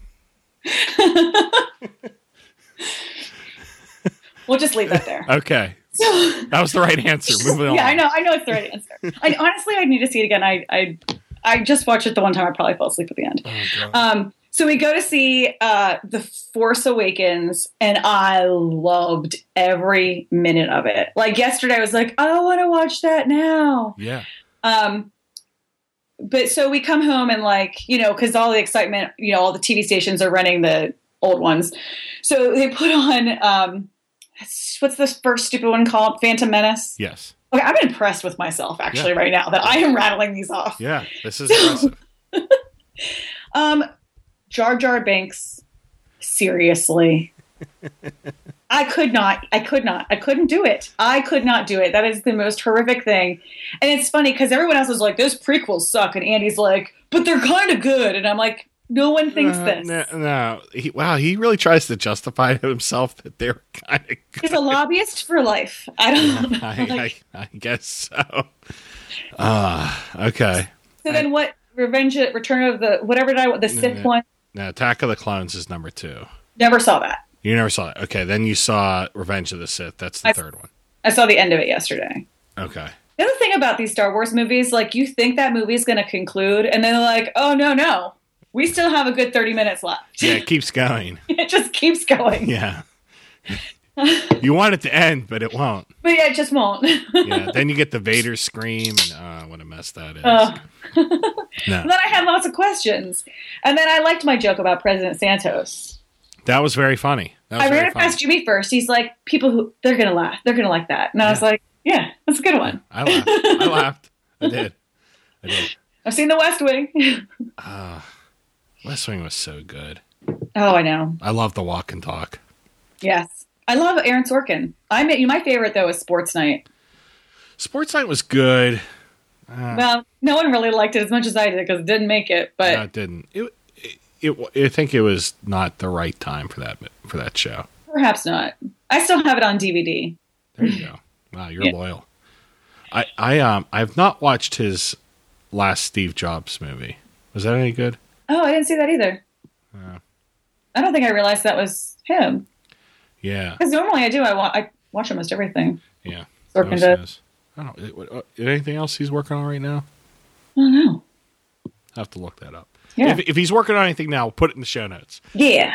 We'll just leave that there. Okay. That was the right answer. Moving on. Yeah, I know. I know it's the right answer. I, honestly, I need to see it again. I, I I just watched it the one time. I probably fell asleep at the end. Oh, um, so we go to see uh, The Force Awakens, and I loved every minute of it. Like yesterday, I was like, I want to watch that now. Yeah. Um, but so we come home and like, you know, because all the excitement, you know, all the T V stations are running the old ones. So they put on, um, what's this first stupid one called? Phantom Menace? Yes. Okay, I'm impressed with myself actually yeah. right now that I am rattling these off. Yeah, this is impressive. um, Jar Jar Binks, seriously. I could not, I could not, I couldn't do it. I could not do it. That is the most horrific thing. And it's funny because everyone else is like, those prequels suck. And Andy's like, but they're kind of good. And I'm like, no one thinks uh, this. No, no. He, wow, he really tries to justify himself that they're kind of good. He's a lobbyist for life. I don't know. I, like, I, I guess so. Ah, uh, okay. So then what, Revenge, Return of the, whatever did I, the Sith no, one? No, Attack of the Clones is number two. Never saw that. You never saw it. Okay, then you saw Revenge of the Sith. That's the I, third one. I saw the end of it yesterday. Okay. The other thing about these Star Wars movies, like you think that movie's going to conclude, and then they're like, "Oh no, no, we still have a good thirty minutes left." Yeah, it keeps going. It just keeps going. Yeah. You want it to end, but it won't. But yeah, it just won't. Yeah. Then you get the Vader scream, and uh, what a mess that is. Uh, No. And then I had lots of questions, and then I liked my joke about President Santos. That was very funny. That was I ran very it funny. past Jimmy first. He's like, "People who they're gonna laugh, they're gonna like that," and I was Yeah. like, "Yeah, that's a good one." I laughed. I laughed. I did. I did. I've seen The West Wing. Uh, West Wing was so good. Oh, I know. I love the walk and talk. Yes, I love Aaron Sorkin. I mean, my favorite though is Sports Night. Sports Night was good. Uh, Well, no one really liked it as much as I did because it didn't make it. But no, it didn't. It, it, it, I think it was not the right time for that for that show. perhaps not. I still have it on D V D. There you go. Wow, you're Yeah. loyal. I I um I've not watched his last Steve Jobs movie. Was that any good? Oh, I didn't see that either. Uh, I don't think I realized that was him. yeah. Because normally I do. I, wa- I watch almost everything. Yeah. Sorkin Most does. is. I don't. It, what- uh, anything else he's working on right now? I don't know. I have to look that up. Yeah. If, if he's working on anything now, put it in the show notes. Yeah.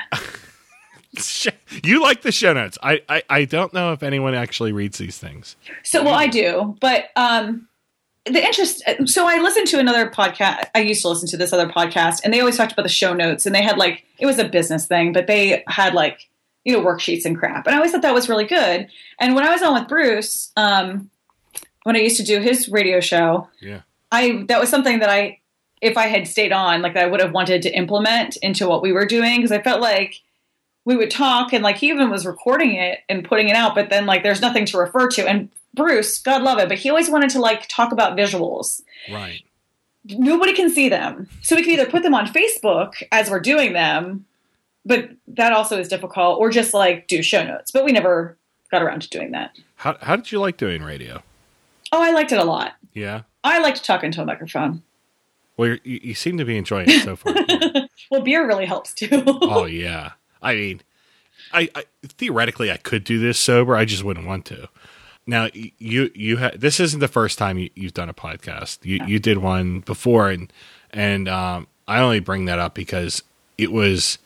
You like the show notes. I, I, I don't know if anyone actually reads these things. So, well, I do, but um, the interest. So, I listened to another podcast. I used to listen to this other podcast, and they always talked about the show notes, and they had like it was a business thing, but they had like you know worksheets and crap, and I always thought that was really good. And when I was on with Bruce, um, when I used to do his radio show, Yeah. I that was something that I, if I had stayed on, like I would have wanted to implement into what we were doing because I felt like we would talk and like he even was recording it and putting it out, but then like there's nothing to refer to. And Bruce, God love it, but he always wanted to like talk about visuals. Right. Nobody can see them, so we can either put them on Facebook as we're doing them, but that also is difficult, or just like do show notes. But we never got around to doing that. How how did you like doing radio? Oh, I liked it a lot. Yeah. I like to talk into a microphone. Well, you're, you you seem to be enjoying it so far. Yeah. Well, beer really helps too. Oh yeah. I mean, I, I theoretically I could do this sober. I just wouldn't want to. Now you you ha- this isn't the first time you, you've done a podcast. You you did one before, and and um, I only bring that up because it was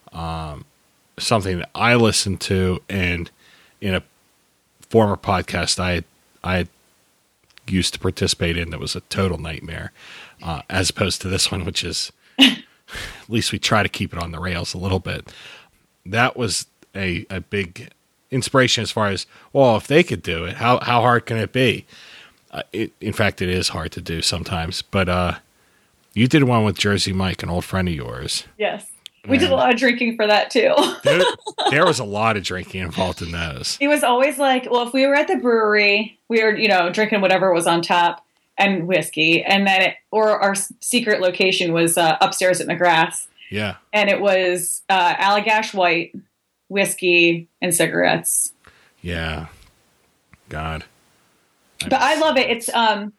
um, something that I listened to, and in a former podcast I had, I had used to participate in that was a total nightmare, uh, as opposed to this one, which is at least we try to keep it on the rails a little bit. That was a, a big inspiration as far as, well, if they could do it, how how hard can it be? Uh, it, in fact, it is hard to do sometimes. But uh, you did one with Jersey Mike, an old friend of yours. Yes. We did a lot of drinking for that too. There, there was a lot of drinking involved in those. He was always like, well, if we were at the brewery, we were, you know, drinking whatever was on tap and whiskey. And then, it, or our secret location was uh, upstairs at McGrath's. Yeah. And it was uh, Allagash White, whiskey, and cigarettes. Yeah. God. But I love it. It's, um,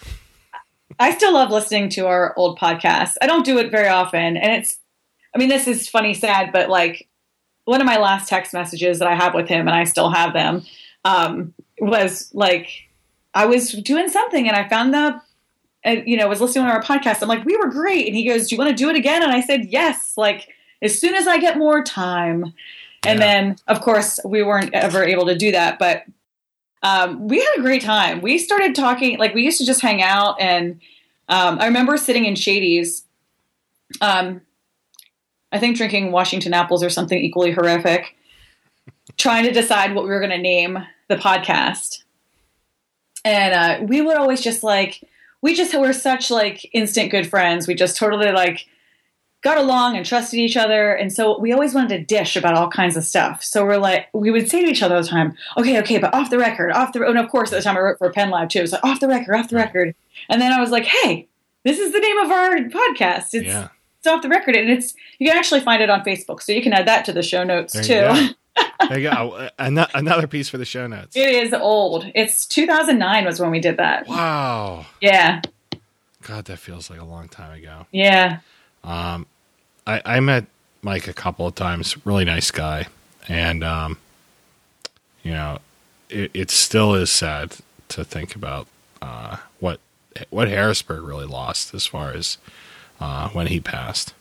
I still love listening to our old podcasts. I don't do it very often. And it's, I mean, this is funny, sad, but like one of my last text messages that I have with him, and I still have them, um, was like, I was doing something and I found the, uh, you know, was listening to our podcast. I'm like, we were great. And he goes, do you want to do it again? And I said, yes, like as soon as I get more time. And Yeah. then of course we weren't ever able to do that, but, um, we had a great time. We started talking, like we used to just hang out. And, um, I remember sitting in Shady's, um, I think drinking Washington apples or something equally horrific, trying to decide what we were going to name the podcast. And uh, we would always just like, we just were such like instant good friends. We just totally like got along and trusted each other. And so we always wanted to dish about all kinds of stuff. So we're like, we would say to each other all the time, okay, okay, but off the record, off the, and of course at the time I wrote for Penn Lab too. It was like off the record, off the record. And then I was like, hey, this is the name of our podcast. It's, Yeah. it's off the record. And it's, you can actually find it on Facebook. So you can add that to the show notes There too. you go. There you go. Ano- Another piece for the show notes. It is old. It's two thousand nine was when we did that. Wow. Yeah. God, that feels like a long time ago. Yeah. Um, I, I met Mike a couple of times. Really nice guy. And, um, you know, it, it still is sad to think about uh, what what Harrisburg really lost as far as uh, when he passed.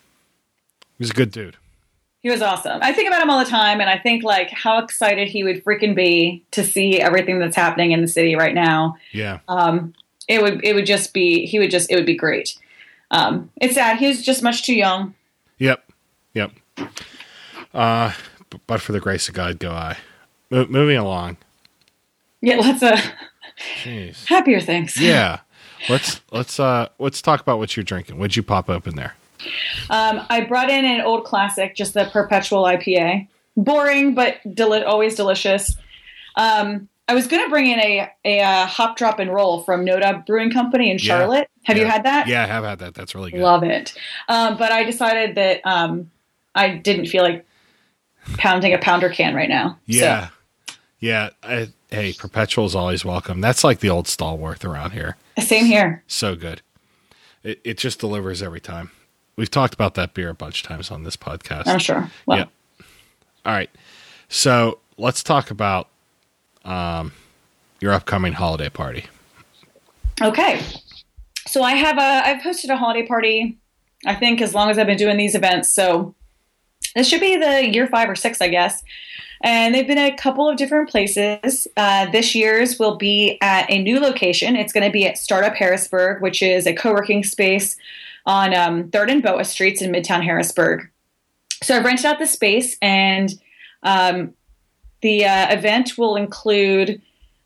He was a good dude. He was awesome. I think about him all the time, and I think like how excited he would freaking be to see everything that's happening in the city right now. Yeah. Um, it would it would just be he would just it would be great. Um, it's sad. He was just much too young. Yep. Yep. Uh, but for the grace of God, go I. Mo- moving along. Yeah, let's uh, Jeez. happier things. Yeah. Let's let's uh let's talk about what you're drinking. What'd you pop open there? Um, I brought in an old classic, just the Perpetual I P A. Boring, but deli- always delicious. Um, I was going to bring in a, a uh, hop, drop, and roll from Noda Brewing Company in Yeah. Charlotte. Have Yeah. you had that? Yeah, I have had that. That's really good. Love it. Um, but I decided that um, I didn't feel like pounding a pounder can right now. Yeah. Yeah. I, hey, Perpetual is always welcome. That's like the old Stalworth around here. So, same here. So good. It, it just delivers every time. We've talked about that beer a bunch of times on this podcast. I'm sure. Well, Yeah. All right. So let's talk about um, your upcoming holiday party. Okay. So I have a, I've hosted a holiday party, I think, as long as I've been doing these events. So this should be the year five or six, I guess. And they've been at a couple of different places. Uh, this year's will be at a new location. It's going to be at Startup Harrisburg, which is a co-working space on um, third and Boa Streets in Midtown Harrisburg. So I've rented out the space, and um, the uh, event will include,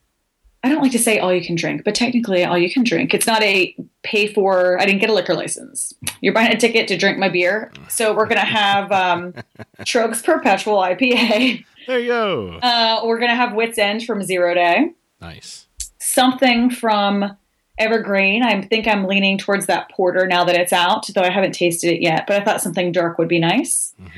I don't like to say all you can drink, but technically all you can drink. It's not a pay for, I didn't get a liquor license. You're buying a ticket to drink my beer. So we're going to have um, Trogs Perpetual I P A. There you go. Uh, we're going to have Wits End from Zero Day. Nice. Something from Evergreen. I think I'm leaning towards that porter now that it's out, though I haven't tasted it yet. But I thought something dark would be nice. Mm-hmm.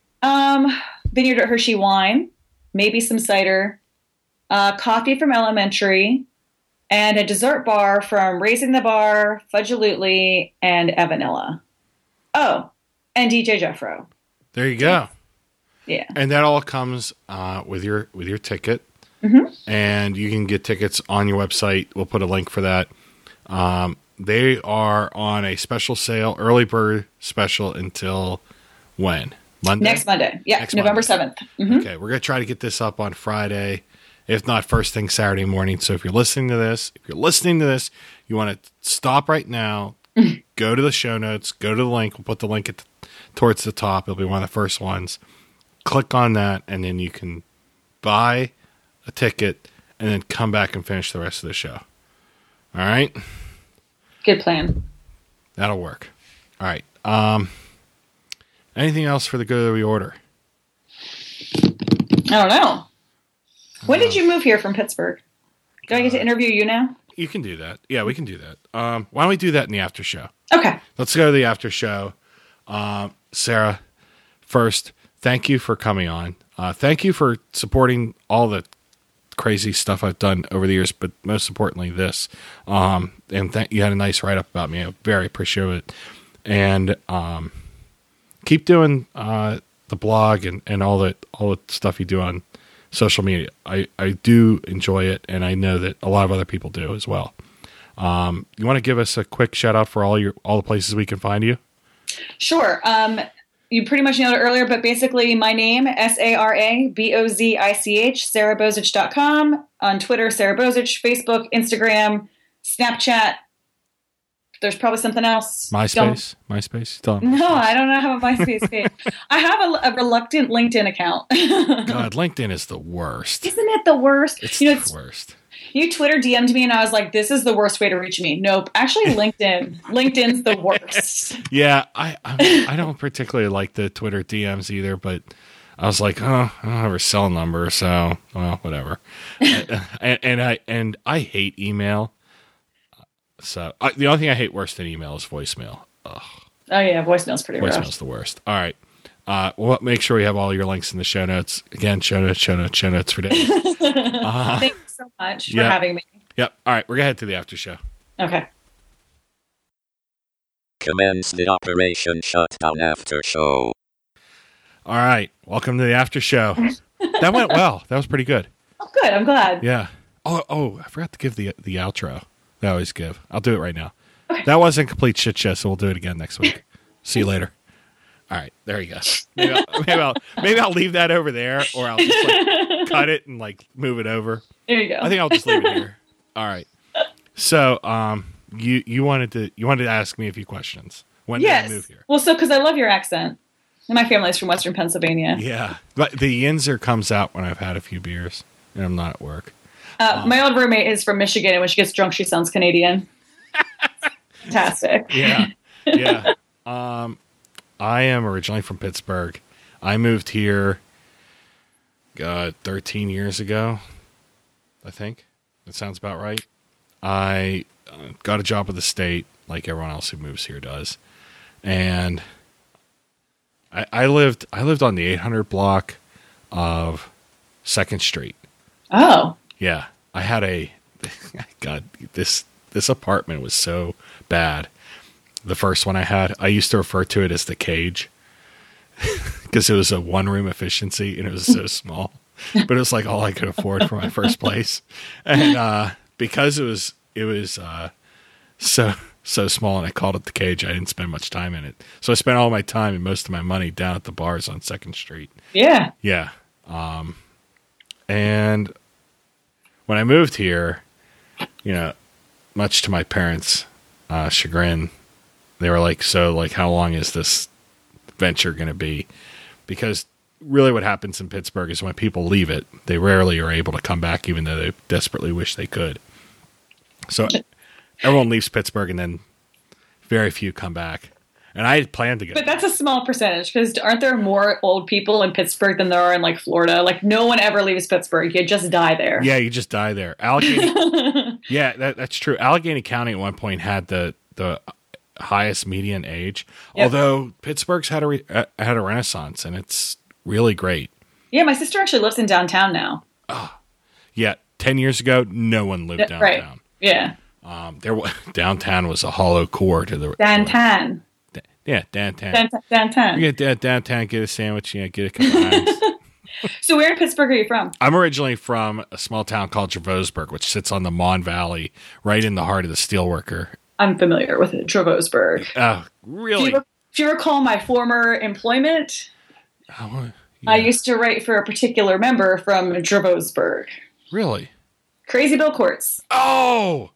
Um, Vineyard at Hershey wine, maybe some cider, uh, coffee from Elementary, and a dessert bar from Raising the Bar, Fudgealutely, and Evanilla. Oh, and D J Jeffro. There you go. Yeah. And that all comes uh, with your with your ticket. Mm-hmm. And you can get tickets on your website. We'll put a link for that. Um, they are on a special sale, early bird special until when? Monday? Next Monday. Yeah, Next November Monday. seventh. Mm-hmm. Okay, we're going to try to get this up on Friday, if not first thing Saturday morning. So if you're listening to this, if you're listening to this, you want to stop right now, go to the show notes, go to the link. We'll put the link at the, towards the top. It'll be one of the first ones. Click on that, and then you can buy a ticket and then come back and finish the rest of the show. All right? Good plan. That'll work. All right. Um, anything else for the good of the order? I don't know. When did you move here from Pittsburgh? Do I get to interview you now? You can do that. Yeah, we can do that. Um, why don't we do that in the after show? Okay. Let's go to the after show. Um, Sarah, first, thank you for coming on. Uh, thank you for supporting all the crazy stuff I've done over the years, but most importantly, this. Um, and th- you had a nice write up about me. I very appreciate it. And um, keep doing uh, the blog and, and all the all the stuff you do on social media. I, I do enjoy it, and I know that a lot of other people do as well. Um, you want to give us a quick shout out for all your all the places we can find you? Sure. Um, you pretty much nailed it earlier, but basically my name, S A R A B O Z I C H, sarah bozich dot com. On Twitter, Sarah Bozich, Facebook, Instagram, Snapchat. There's probably something else. MySpace? Don't, MySpace? Don't. No, I don't have a MySpace page. I have a, a reluctant LinkedIn account. God, LinkedIn is the worst. Isn't it the worst? It's you know, the it's, worst. You Twitter D M'd me and I was like, this is the worst way to reach me. Nope. Actually, LinkedIn. LinkedIn's the worst. Yeah, I I, I don't particularly like the Twitter D Ms either, but I was like, oh, I don't have her cell number, so, well, whatever. and, and I and I hate email. So I, the only thing I hate worse than email is voicemail. Ugh. Oh, yeah. Voicemail's pretty rough. Voicemail's the worst. All right. Uh, we'll make sure we have all your links in the show notes. Again, show notes, show notes, show notes for days. Uh, Thank you so much for yeah. having me. Yep. All right. We're going to head to the after show. Okay. Commence the Operation Shutdown After Show. All right. Welcome to the after show. That went well. That was pretty good. Oh, good. I'm glad. Yeah. Oh, oh, I forgot to give the the outro. I always give. I'll do it right now. That wasn't a complete shit show, so we'll do it again next week. See you later. All right. There you go. Maybe I'll, maybe I'll, maybe I'll leave that over there, or I'll just like cut it and like move it over. There you go. I think I'll just leave it here. All right. So, um, you you wanted to you wanted to ask me a few questions. When yes. did I move here? Well, so because I love your accent. And my family's from Western Pennsylvania. Yeah, but the Yinzer comes out when I've had a few beers and I'm not at work. Uh, um, my old roommate is from Michigan, and when she gets drunk, she sounds Canadian. Fantastic. Yeah, yeah. Um, I am originally from Pittsburgh. I moved here, God, thirteen years ago, I think. That sounds about right. I uh, got a job with the state, like everyone else who moves here does, and I, I lived. I lived on the eight hundred block of Second Street. Oh, yeah. I had a. God, this this apartment was so bad. The first one I had, I used to refer to it as the cage because it was a one room efficiency and it was so small, but it was like all I could afford for my first place. And uh, because it was it was uh, so so small, and I called it the cage, I didn't spend much time in it. So I spent all my time and most of my money down at the bars on Second Street. Yeah, yeah. Um, and when I moved here, you know, much to my parents' uh, chagrin, they were like, so, like, how long is this venture going to be? Because really what happens in Pittsburgh is when people leave it, they rarely are able to come back, even though they desperately wish they could. So everyone leaves Pittsburgh, and then very few come back. And I had planned to go. But that's a small percentage, because aren't there more old people in Pittsburgh than there are in, like, Florida? Like, no one ever leaves Pittsburgh. You just die there. Yeah, you just die there. Allegheny, yeah, that, that's true. Allegheny County at one point had the the highest median age, yep. Although Pittsburgh's had a re, uh, had a renaissance, and it's really great. Yeah, my sister actually lives in downtown now. Oh, yeah, ten years ago, no one lived downtown. Right. Yeah. Um, there downtown was a hollow core to the downtown. To, yeah, downtown. Downtown. downtown. You get downtown, get a sandwich, you know, get a couple of items. So where in Pittsburgh are you from? I'm originally from a small town called Dravosburg, which sits on the Mon Valley, right in the heart of the steelworker. I'm familiar with it, Dravosburg. Oh, really? Do you, do you recall my former employment? Oh, yeah. I used to write for a particular member from Dravosburg. Really? Crazy Bill Courts. Oh,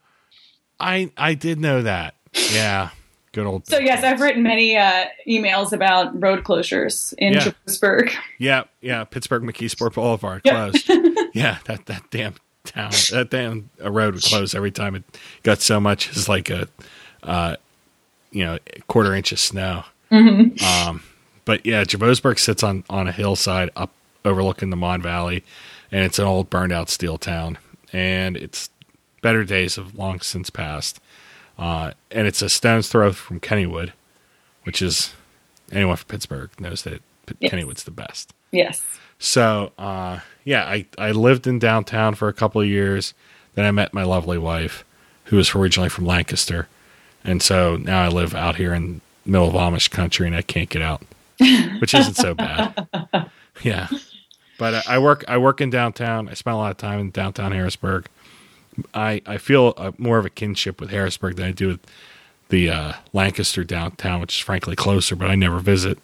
I I did know that. Yeah. Good old. So, yes, I've written many uh, emails about road closures in yeah. Dravosburg. Yeah, yeah. Pittsburgh McKeesport Boulevard yep. closed. Yeah, that, that damn town, that damn a road would close every time it got so much as like a, uh, you know, quarter inch of snow. Mm-hmm. Um, but yeah, Dravosburg sits on, on a hillside up overlooking the Mon Valley, and it's an old burned out steel town, and it's better days have long since passed. Uh, and it's a stone's throw from Kennywood, which is, anyone from Pittsburgh knows that P- yes. Kennywood's the best. Yes. So, uh, yeah, I, I lived in downtown for a couple of years. Then I met my lovely wife, who was originally from Lancaster. And so now I live out here in the middle of Amish country, and I can't get out, which isn't so bad. Yeah. But uh, I work I work in downtown. I spend a lot of time in downtown Harrisburg. I, I feel a, more of a kinship with Harrisburg than I do with the uh, Lancaster downtown, which is frankly closer, but I never visit.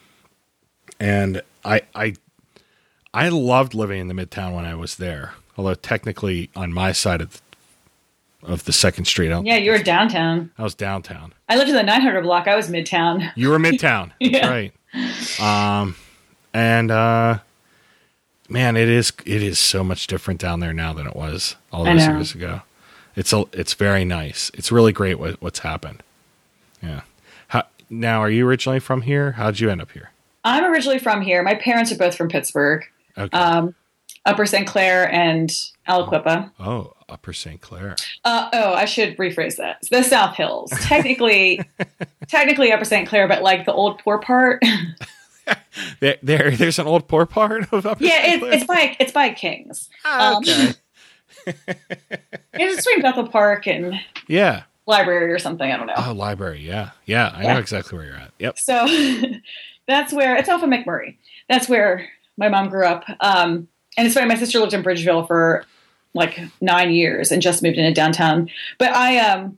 And I I I loved living in the Midtown when I was there, although technically on my side of the, of the Second Street. I yeah, you were downtown. I was downtown. I lived in the nine hundred block. I was Midtown. You were Midtown. That's yeah. right. Um, and uh, man, it is it is so much different down there now than it was all those years ago. It's a it's very nice. It's really great what, what's happened. Yeah. How, now, are you originally from here? How'd you end up here? I'm originally from here. My parents are both from Pittsburgh. Okay. Um, Upper Saint Clair and Aliquippa. Oh, oh, Upper Saint Clair. Uh, oh, I should rephrase that. The South Hills. Technically, technically Upper Saint Clair, but like the old poor part. there, there, there's an old poor part of Upper yeah, Saint it, Clair? it's by it's by Kings. Oh, okay. Um, it's between Bethel Park and yeah, Library or something. I don't know. Oh, Library. Yeah, yeah. I yeah. know exactly where you're at. Yep. So that's where it's off of McMurray. that's where my mom grew up. Um, and it's funny, my sister lived in Bridgeville for like nine years and just moved into downtown. But I, um,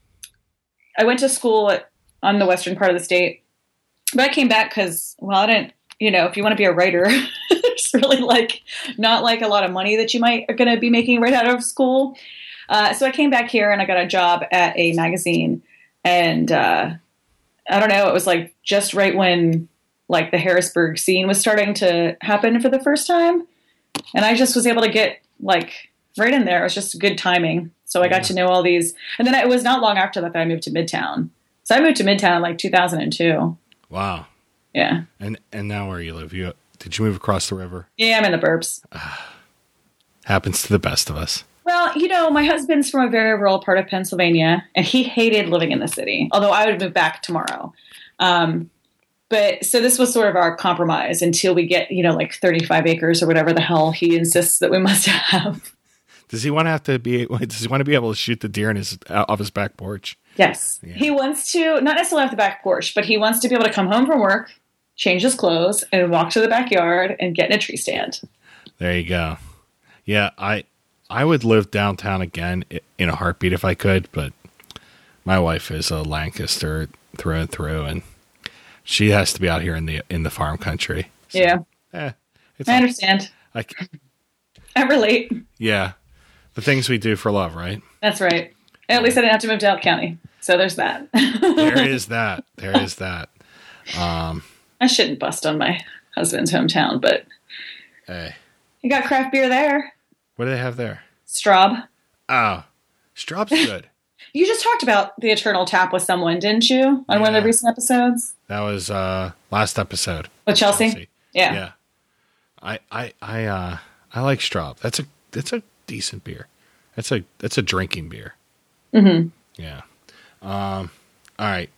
I went to school at, on the western part of the state, but I came back because, well, I didn't, you know, if you want to be a writer, it's really like not like a lot of money that you might are going to be making right out of school. Uh, so I came back here and I got a job at a magazine, and uh, I don't know, it was like just right when like the Harrisburg scene was starting to happen for the first time. And I just was able to get like right in there. It was just good timing. So I got to know all these. And then it was not long after that that I moved to Midtown. So I moved to Midtown in like two thousand two. Wow. Yeah. And and now where you live? You did you move across the river? Yeah, I'm in the burbs. Happens to the best of us. Well, you know, my husband's from a very rural part of Pennsylvania, and he hated living in the city, although I would move back tomorrow. Um, but so this was sort of our compromise until we get, you know, like thirty-five acres or whatever the hell he insists that we must have. Does he want to have to be, does he want to be able to shoot the deer in his, off his back porch? Yes. Yeah. He wants to, not necessarily off the back porch, but he wants to be able to come home from work, change his clothes, and walk to the backyard and get in a tree stand. There you go. Yeah, I I would live downtown again in a heartbeat if I could, but my wife is a Lancaster through and through, and she has to be out here in the in the farm country. So, yeah. Eh, it's I all, understand. I, I relate. yeah. The things we do for love, right? That's right. At least I didn't have to move to Elk County. So there's that. There is that. There is that. Um, I shouldn't bust on my husband's hometown, but hey, you got craft beer there. what do they have there? Straub. Oh, Straub's good. You just talked about the Eternal Tap with someone, didn't you? On one of Yeah. the recent episodes? That was uh, last episode. With Chelsea? Chelsea. Yeah. Yeah. I I I uh I like Straub. That's a that's a decent beer. That's a that's a drinking beer. Mm-hmm. Yeah. Um. All right.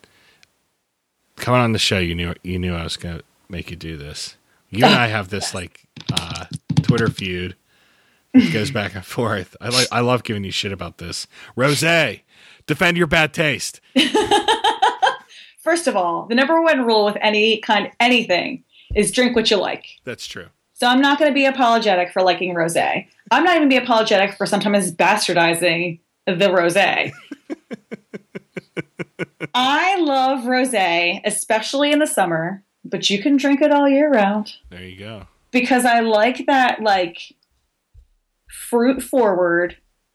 Coming on the show, you knew you knew I was gonna make you do this. You and I have this like uh, Twitter feud. It goes back and forth. I like I love giving you shit about this. Rosé, defend your bad taste. First of all, the number one rule with any kind anything is drink what you like. That's true. So I'm not going to be apologetic for liking rosé. I'm not even be apologetic for sometimes bastardizing the rosé. I love rosé, especially in the summer, but you can drink it all year round. There you go. Because I like that, like, fruit forward.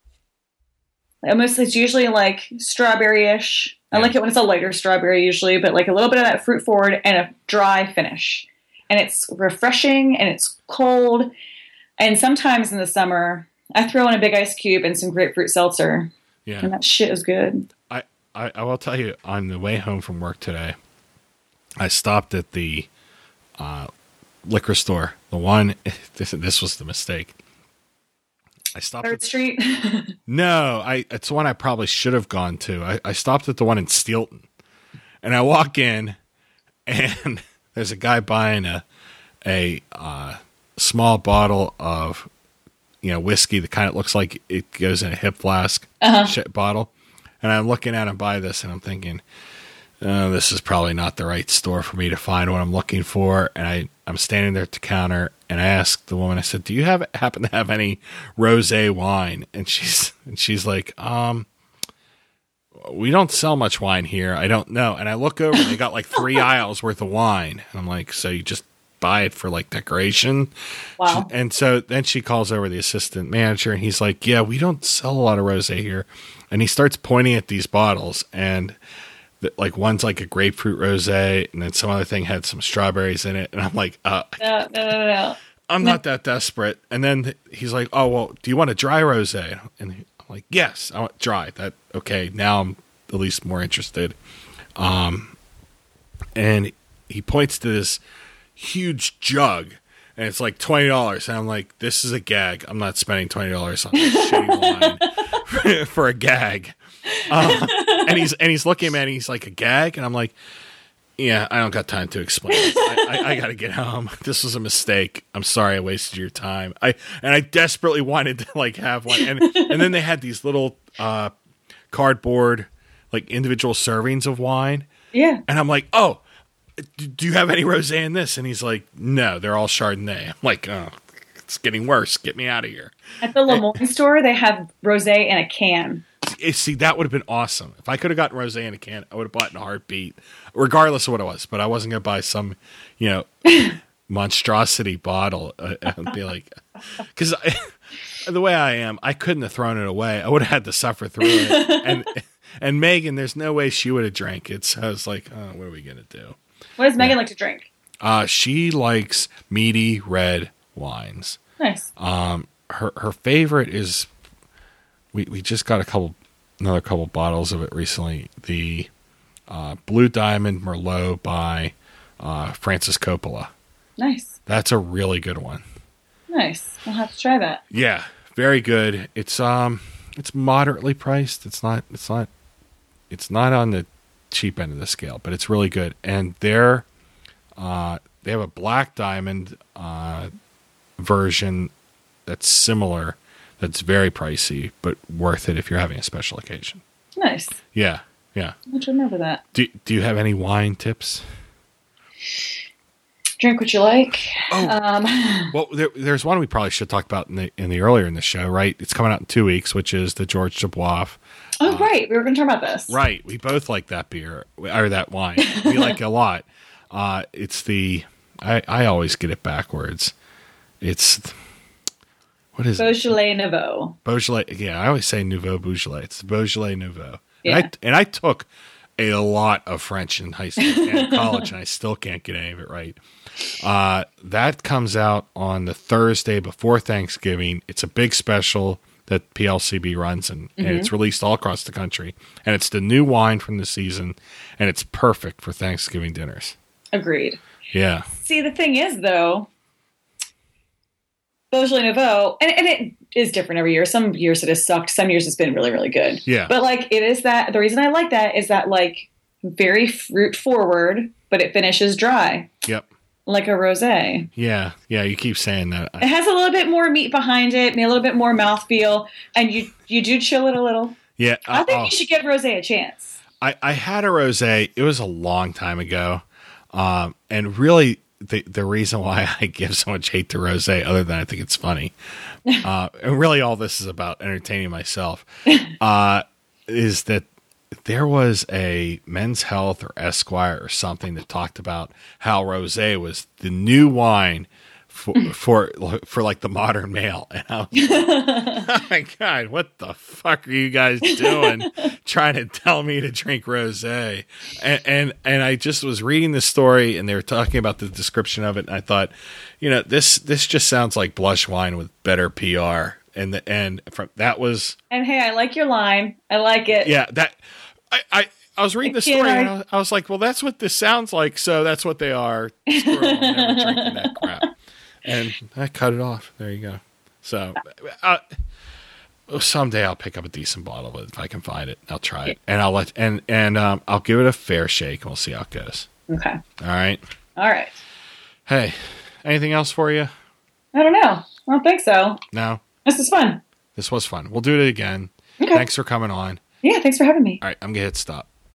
Almost, it's usually like strawberry-ish. I Yeah. like it when it's a lighter strawberry usually, but like a little bit of that fruit forward and a dry finish. And it's refreshing and it's cold. And sometimes in the summer, I throw in a big ice cube and some grapefruit seltzer. Yeah. And that shit is good. I, I, I will tell you, on the way home from work today, I stopped at the uh, liquor store. The one, this, this was the mistake. I stopped Third at, Street. No, I it's one I probably should have gone to. I, I stopped at the one in Steelton. And I walk in, and there's a guy buying a a uh, small bottle of, you know, whiskey that kind of looks like it goes in a hip flask Uh-huh. shit bottle. And I'm looking at him buy this, and I'm thinking, oh, this is probably not the right store for me to find what I'm looking for. And I, I'm standing there at the counter, and I asked the woman, I said, do you have happen to have any rosé wine? And she's and she's like, um, we don't sell much wine here. I don't know. And I look over, and they got like three aisles worth of wine. And I'm like, so you just buy it for like decoration? Wow. She- and so then she calls over the assistant manager, and he's like, yeah, we don't sell a lot of rosé here. And he starts pointing at these bottles, and the, like one's like a grapefruit rosé, and then some other thing had some strawberries in it. And I'm like, uh, No, no, no, no. I'm not that desperate. And then he's like, oh, well, do you want a dry rosé? And I'm like, yes, I want dry. That okay. Now I'm at least more interested. Um, and he points to this huge jug, and it's like twenty dollars. And I'm like, this is a gag. I'm not spending twenty dollars on shitty wine for, for a gag. Um, and he's and he's looking at me, and he's like, a gag? And I'm like, yeah, I don't got time to explain it. I, I, I got to get home. This was a mistake. I'm sorry I wasted your time. I and I desperately wanted to like have one. And and then they had these little uh, cardboard like individual servings of wine. Yeah. And I'm like, oh, do you have any rosé in this? And he's like, no, they're all Chardonnay. I'm like, oh, it's getting worse. Get me out of here. At the Lemoyne store, they have rosé in a can. See, that would have been awesome. If I could have gotten rosé in a can, I would have bought it in a heartbeat, regardless of what it was. But I wasn't going to buy some, you know, monstrosity bottle uh, and be like, because the way I am, I couldn't have thrown it away. I would have had to suffer through it. And and Megan, there's no way she would have drank it. So I was like, oh, what are we going to do? What does Megan yeah. like to drink? Uh, she likes meaty red wines. Nice. Um, her her favorite is we we just got a couple another couple bottles of it recently. The uh, Blue Diamond Merlot by uh, Francis Coppola. Nice. That's a really good one. Nice. I'll have to try that. Yeah, very good. It's um it's moderately priced. It's not it's not it's not on the cheap end of the scale, but it's really good. And they're uh they have a Black Diamond uh version that's similar, that's very pricey, but worth it if you're having a special occasion. Nice. Yeah, yeah. I have to remember that. Do Do you have any wine tips? Drink what you like. Oh, um, well, there, there's one we probably should talk about in the in the earlier in the show, right? It's coming out in two weeks, which is the George Dubois. Oh, uh, right. We were going to talk about this. Right. We both like that beer or that wine. We like it a lot. Uh, it's the I, I always get it backwards. It's what is Beaujolais it? Nouveau. Beaujolais. Yeah, I always say Nouveau Beaujolais. It's Beaujolais Nouveau. Yeah. And I and I took a lot of French in high school and college, and I still can't get any of it right. Uh, that comes out on the Thursday before Thanksgiving. It's a big special that P L C B runs, and, mm-hmm. and it's released all across the country. And it's the new wine from the season, and it's perfect for Thanksgiving dinners. Agreed. Yeah. See, the thing is, though, Beaujolais Nouveau, and, and it is different every year. Some years it has sucked. Some years it's been really, really good. Yeah. But, like, it is that, the reason I like that is that, like, very fruit forward, but it finishes dry. Yep. Like a rosé. Yeah, yeah, you keep saying that. It has a little bit more meat behind it, a little bit more mouthfeel, and you you do chill it a little. Yeah. I, I think I'll, you should give rosé a chance. I, I had a rosé. It was a long time ago. Um, and really, the the reason why I give so much hate to rosé, other than I think it's funny, uh, and really all this is about entertaining myself, uh, is that there was a Men's Health or Esquire or something that talked about how rosé was the new wine for for, for like the modern male. And I was like, oh my God, what the fuck are you guys doing trying to tell me to drink rosé? And, and and I just was reading the story, and they were talking about the description of it, and I thought, you know, this this just sounds like blush wine with better P R. And the and from that was and hey, I like your line. I like it. Yeah, that I, I, I was reading the story, I, and I was, I was like, well, that's what this sounds like, so that's what they are. Screw 'em, I'm never drinking that crap. And I cut it off. There you go. So uh, someday I'll pick up a decent bottle of it if I can find it. I'll try it, and I'll let and and um, I'll give it a fair shake, and we'll see how it goes. Okay. All right. All right. Hey, anything else for you? I don't know. I don't think so. No. This is fun. This was fun. We'll do it again. Okay. Thanks for coming on. Yeah, thanks for having me. All right, I'm going to hit stop.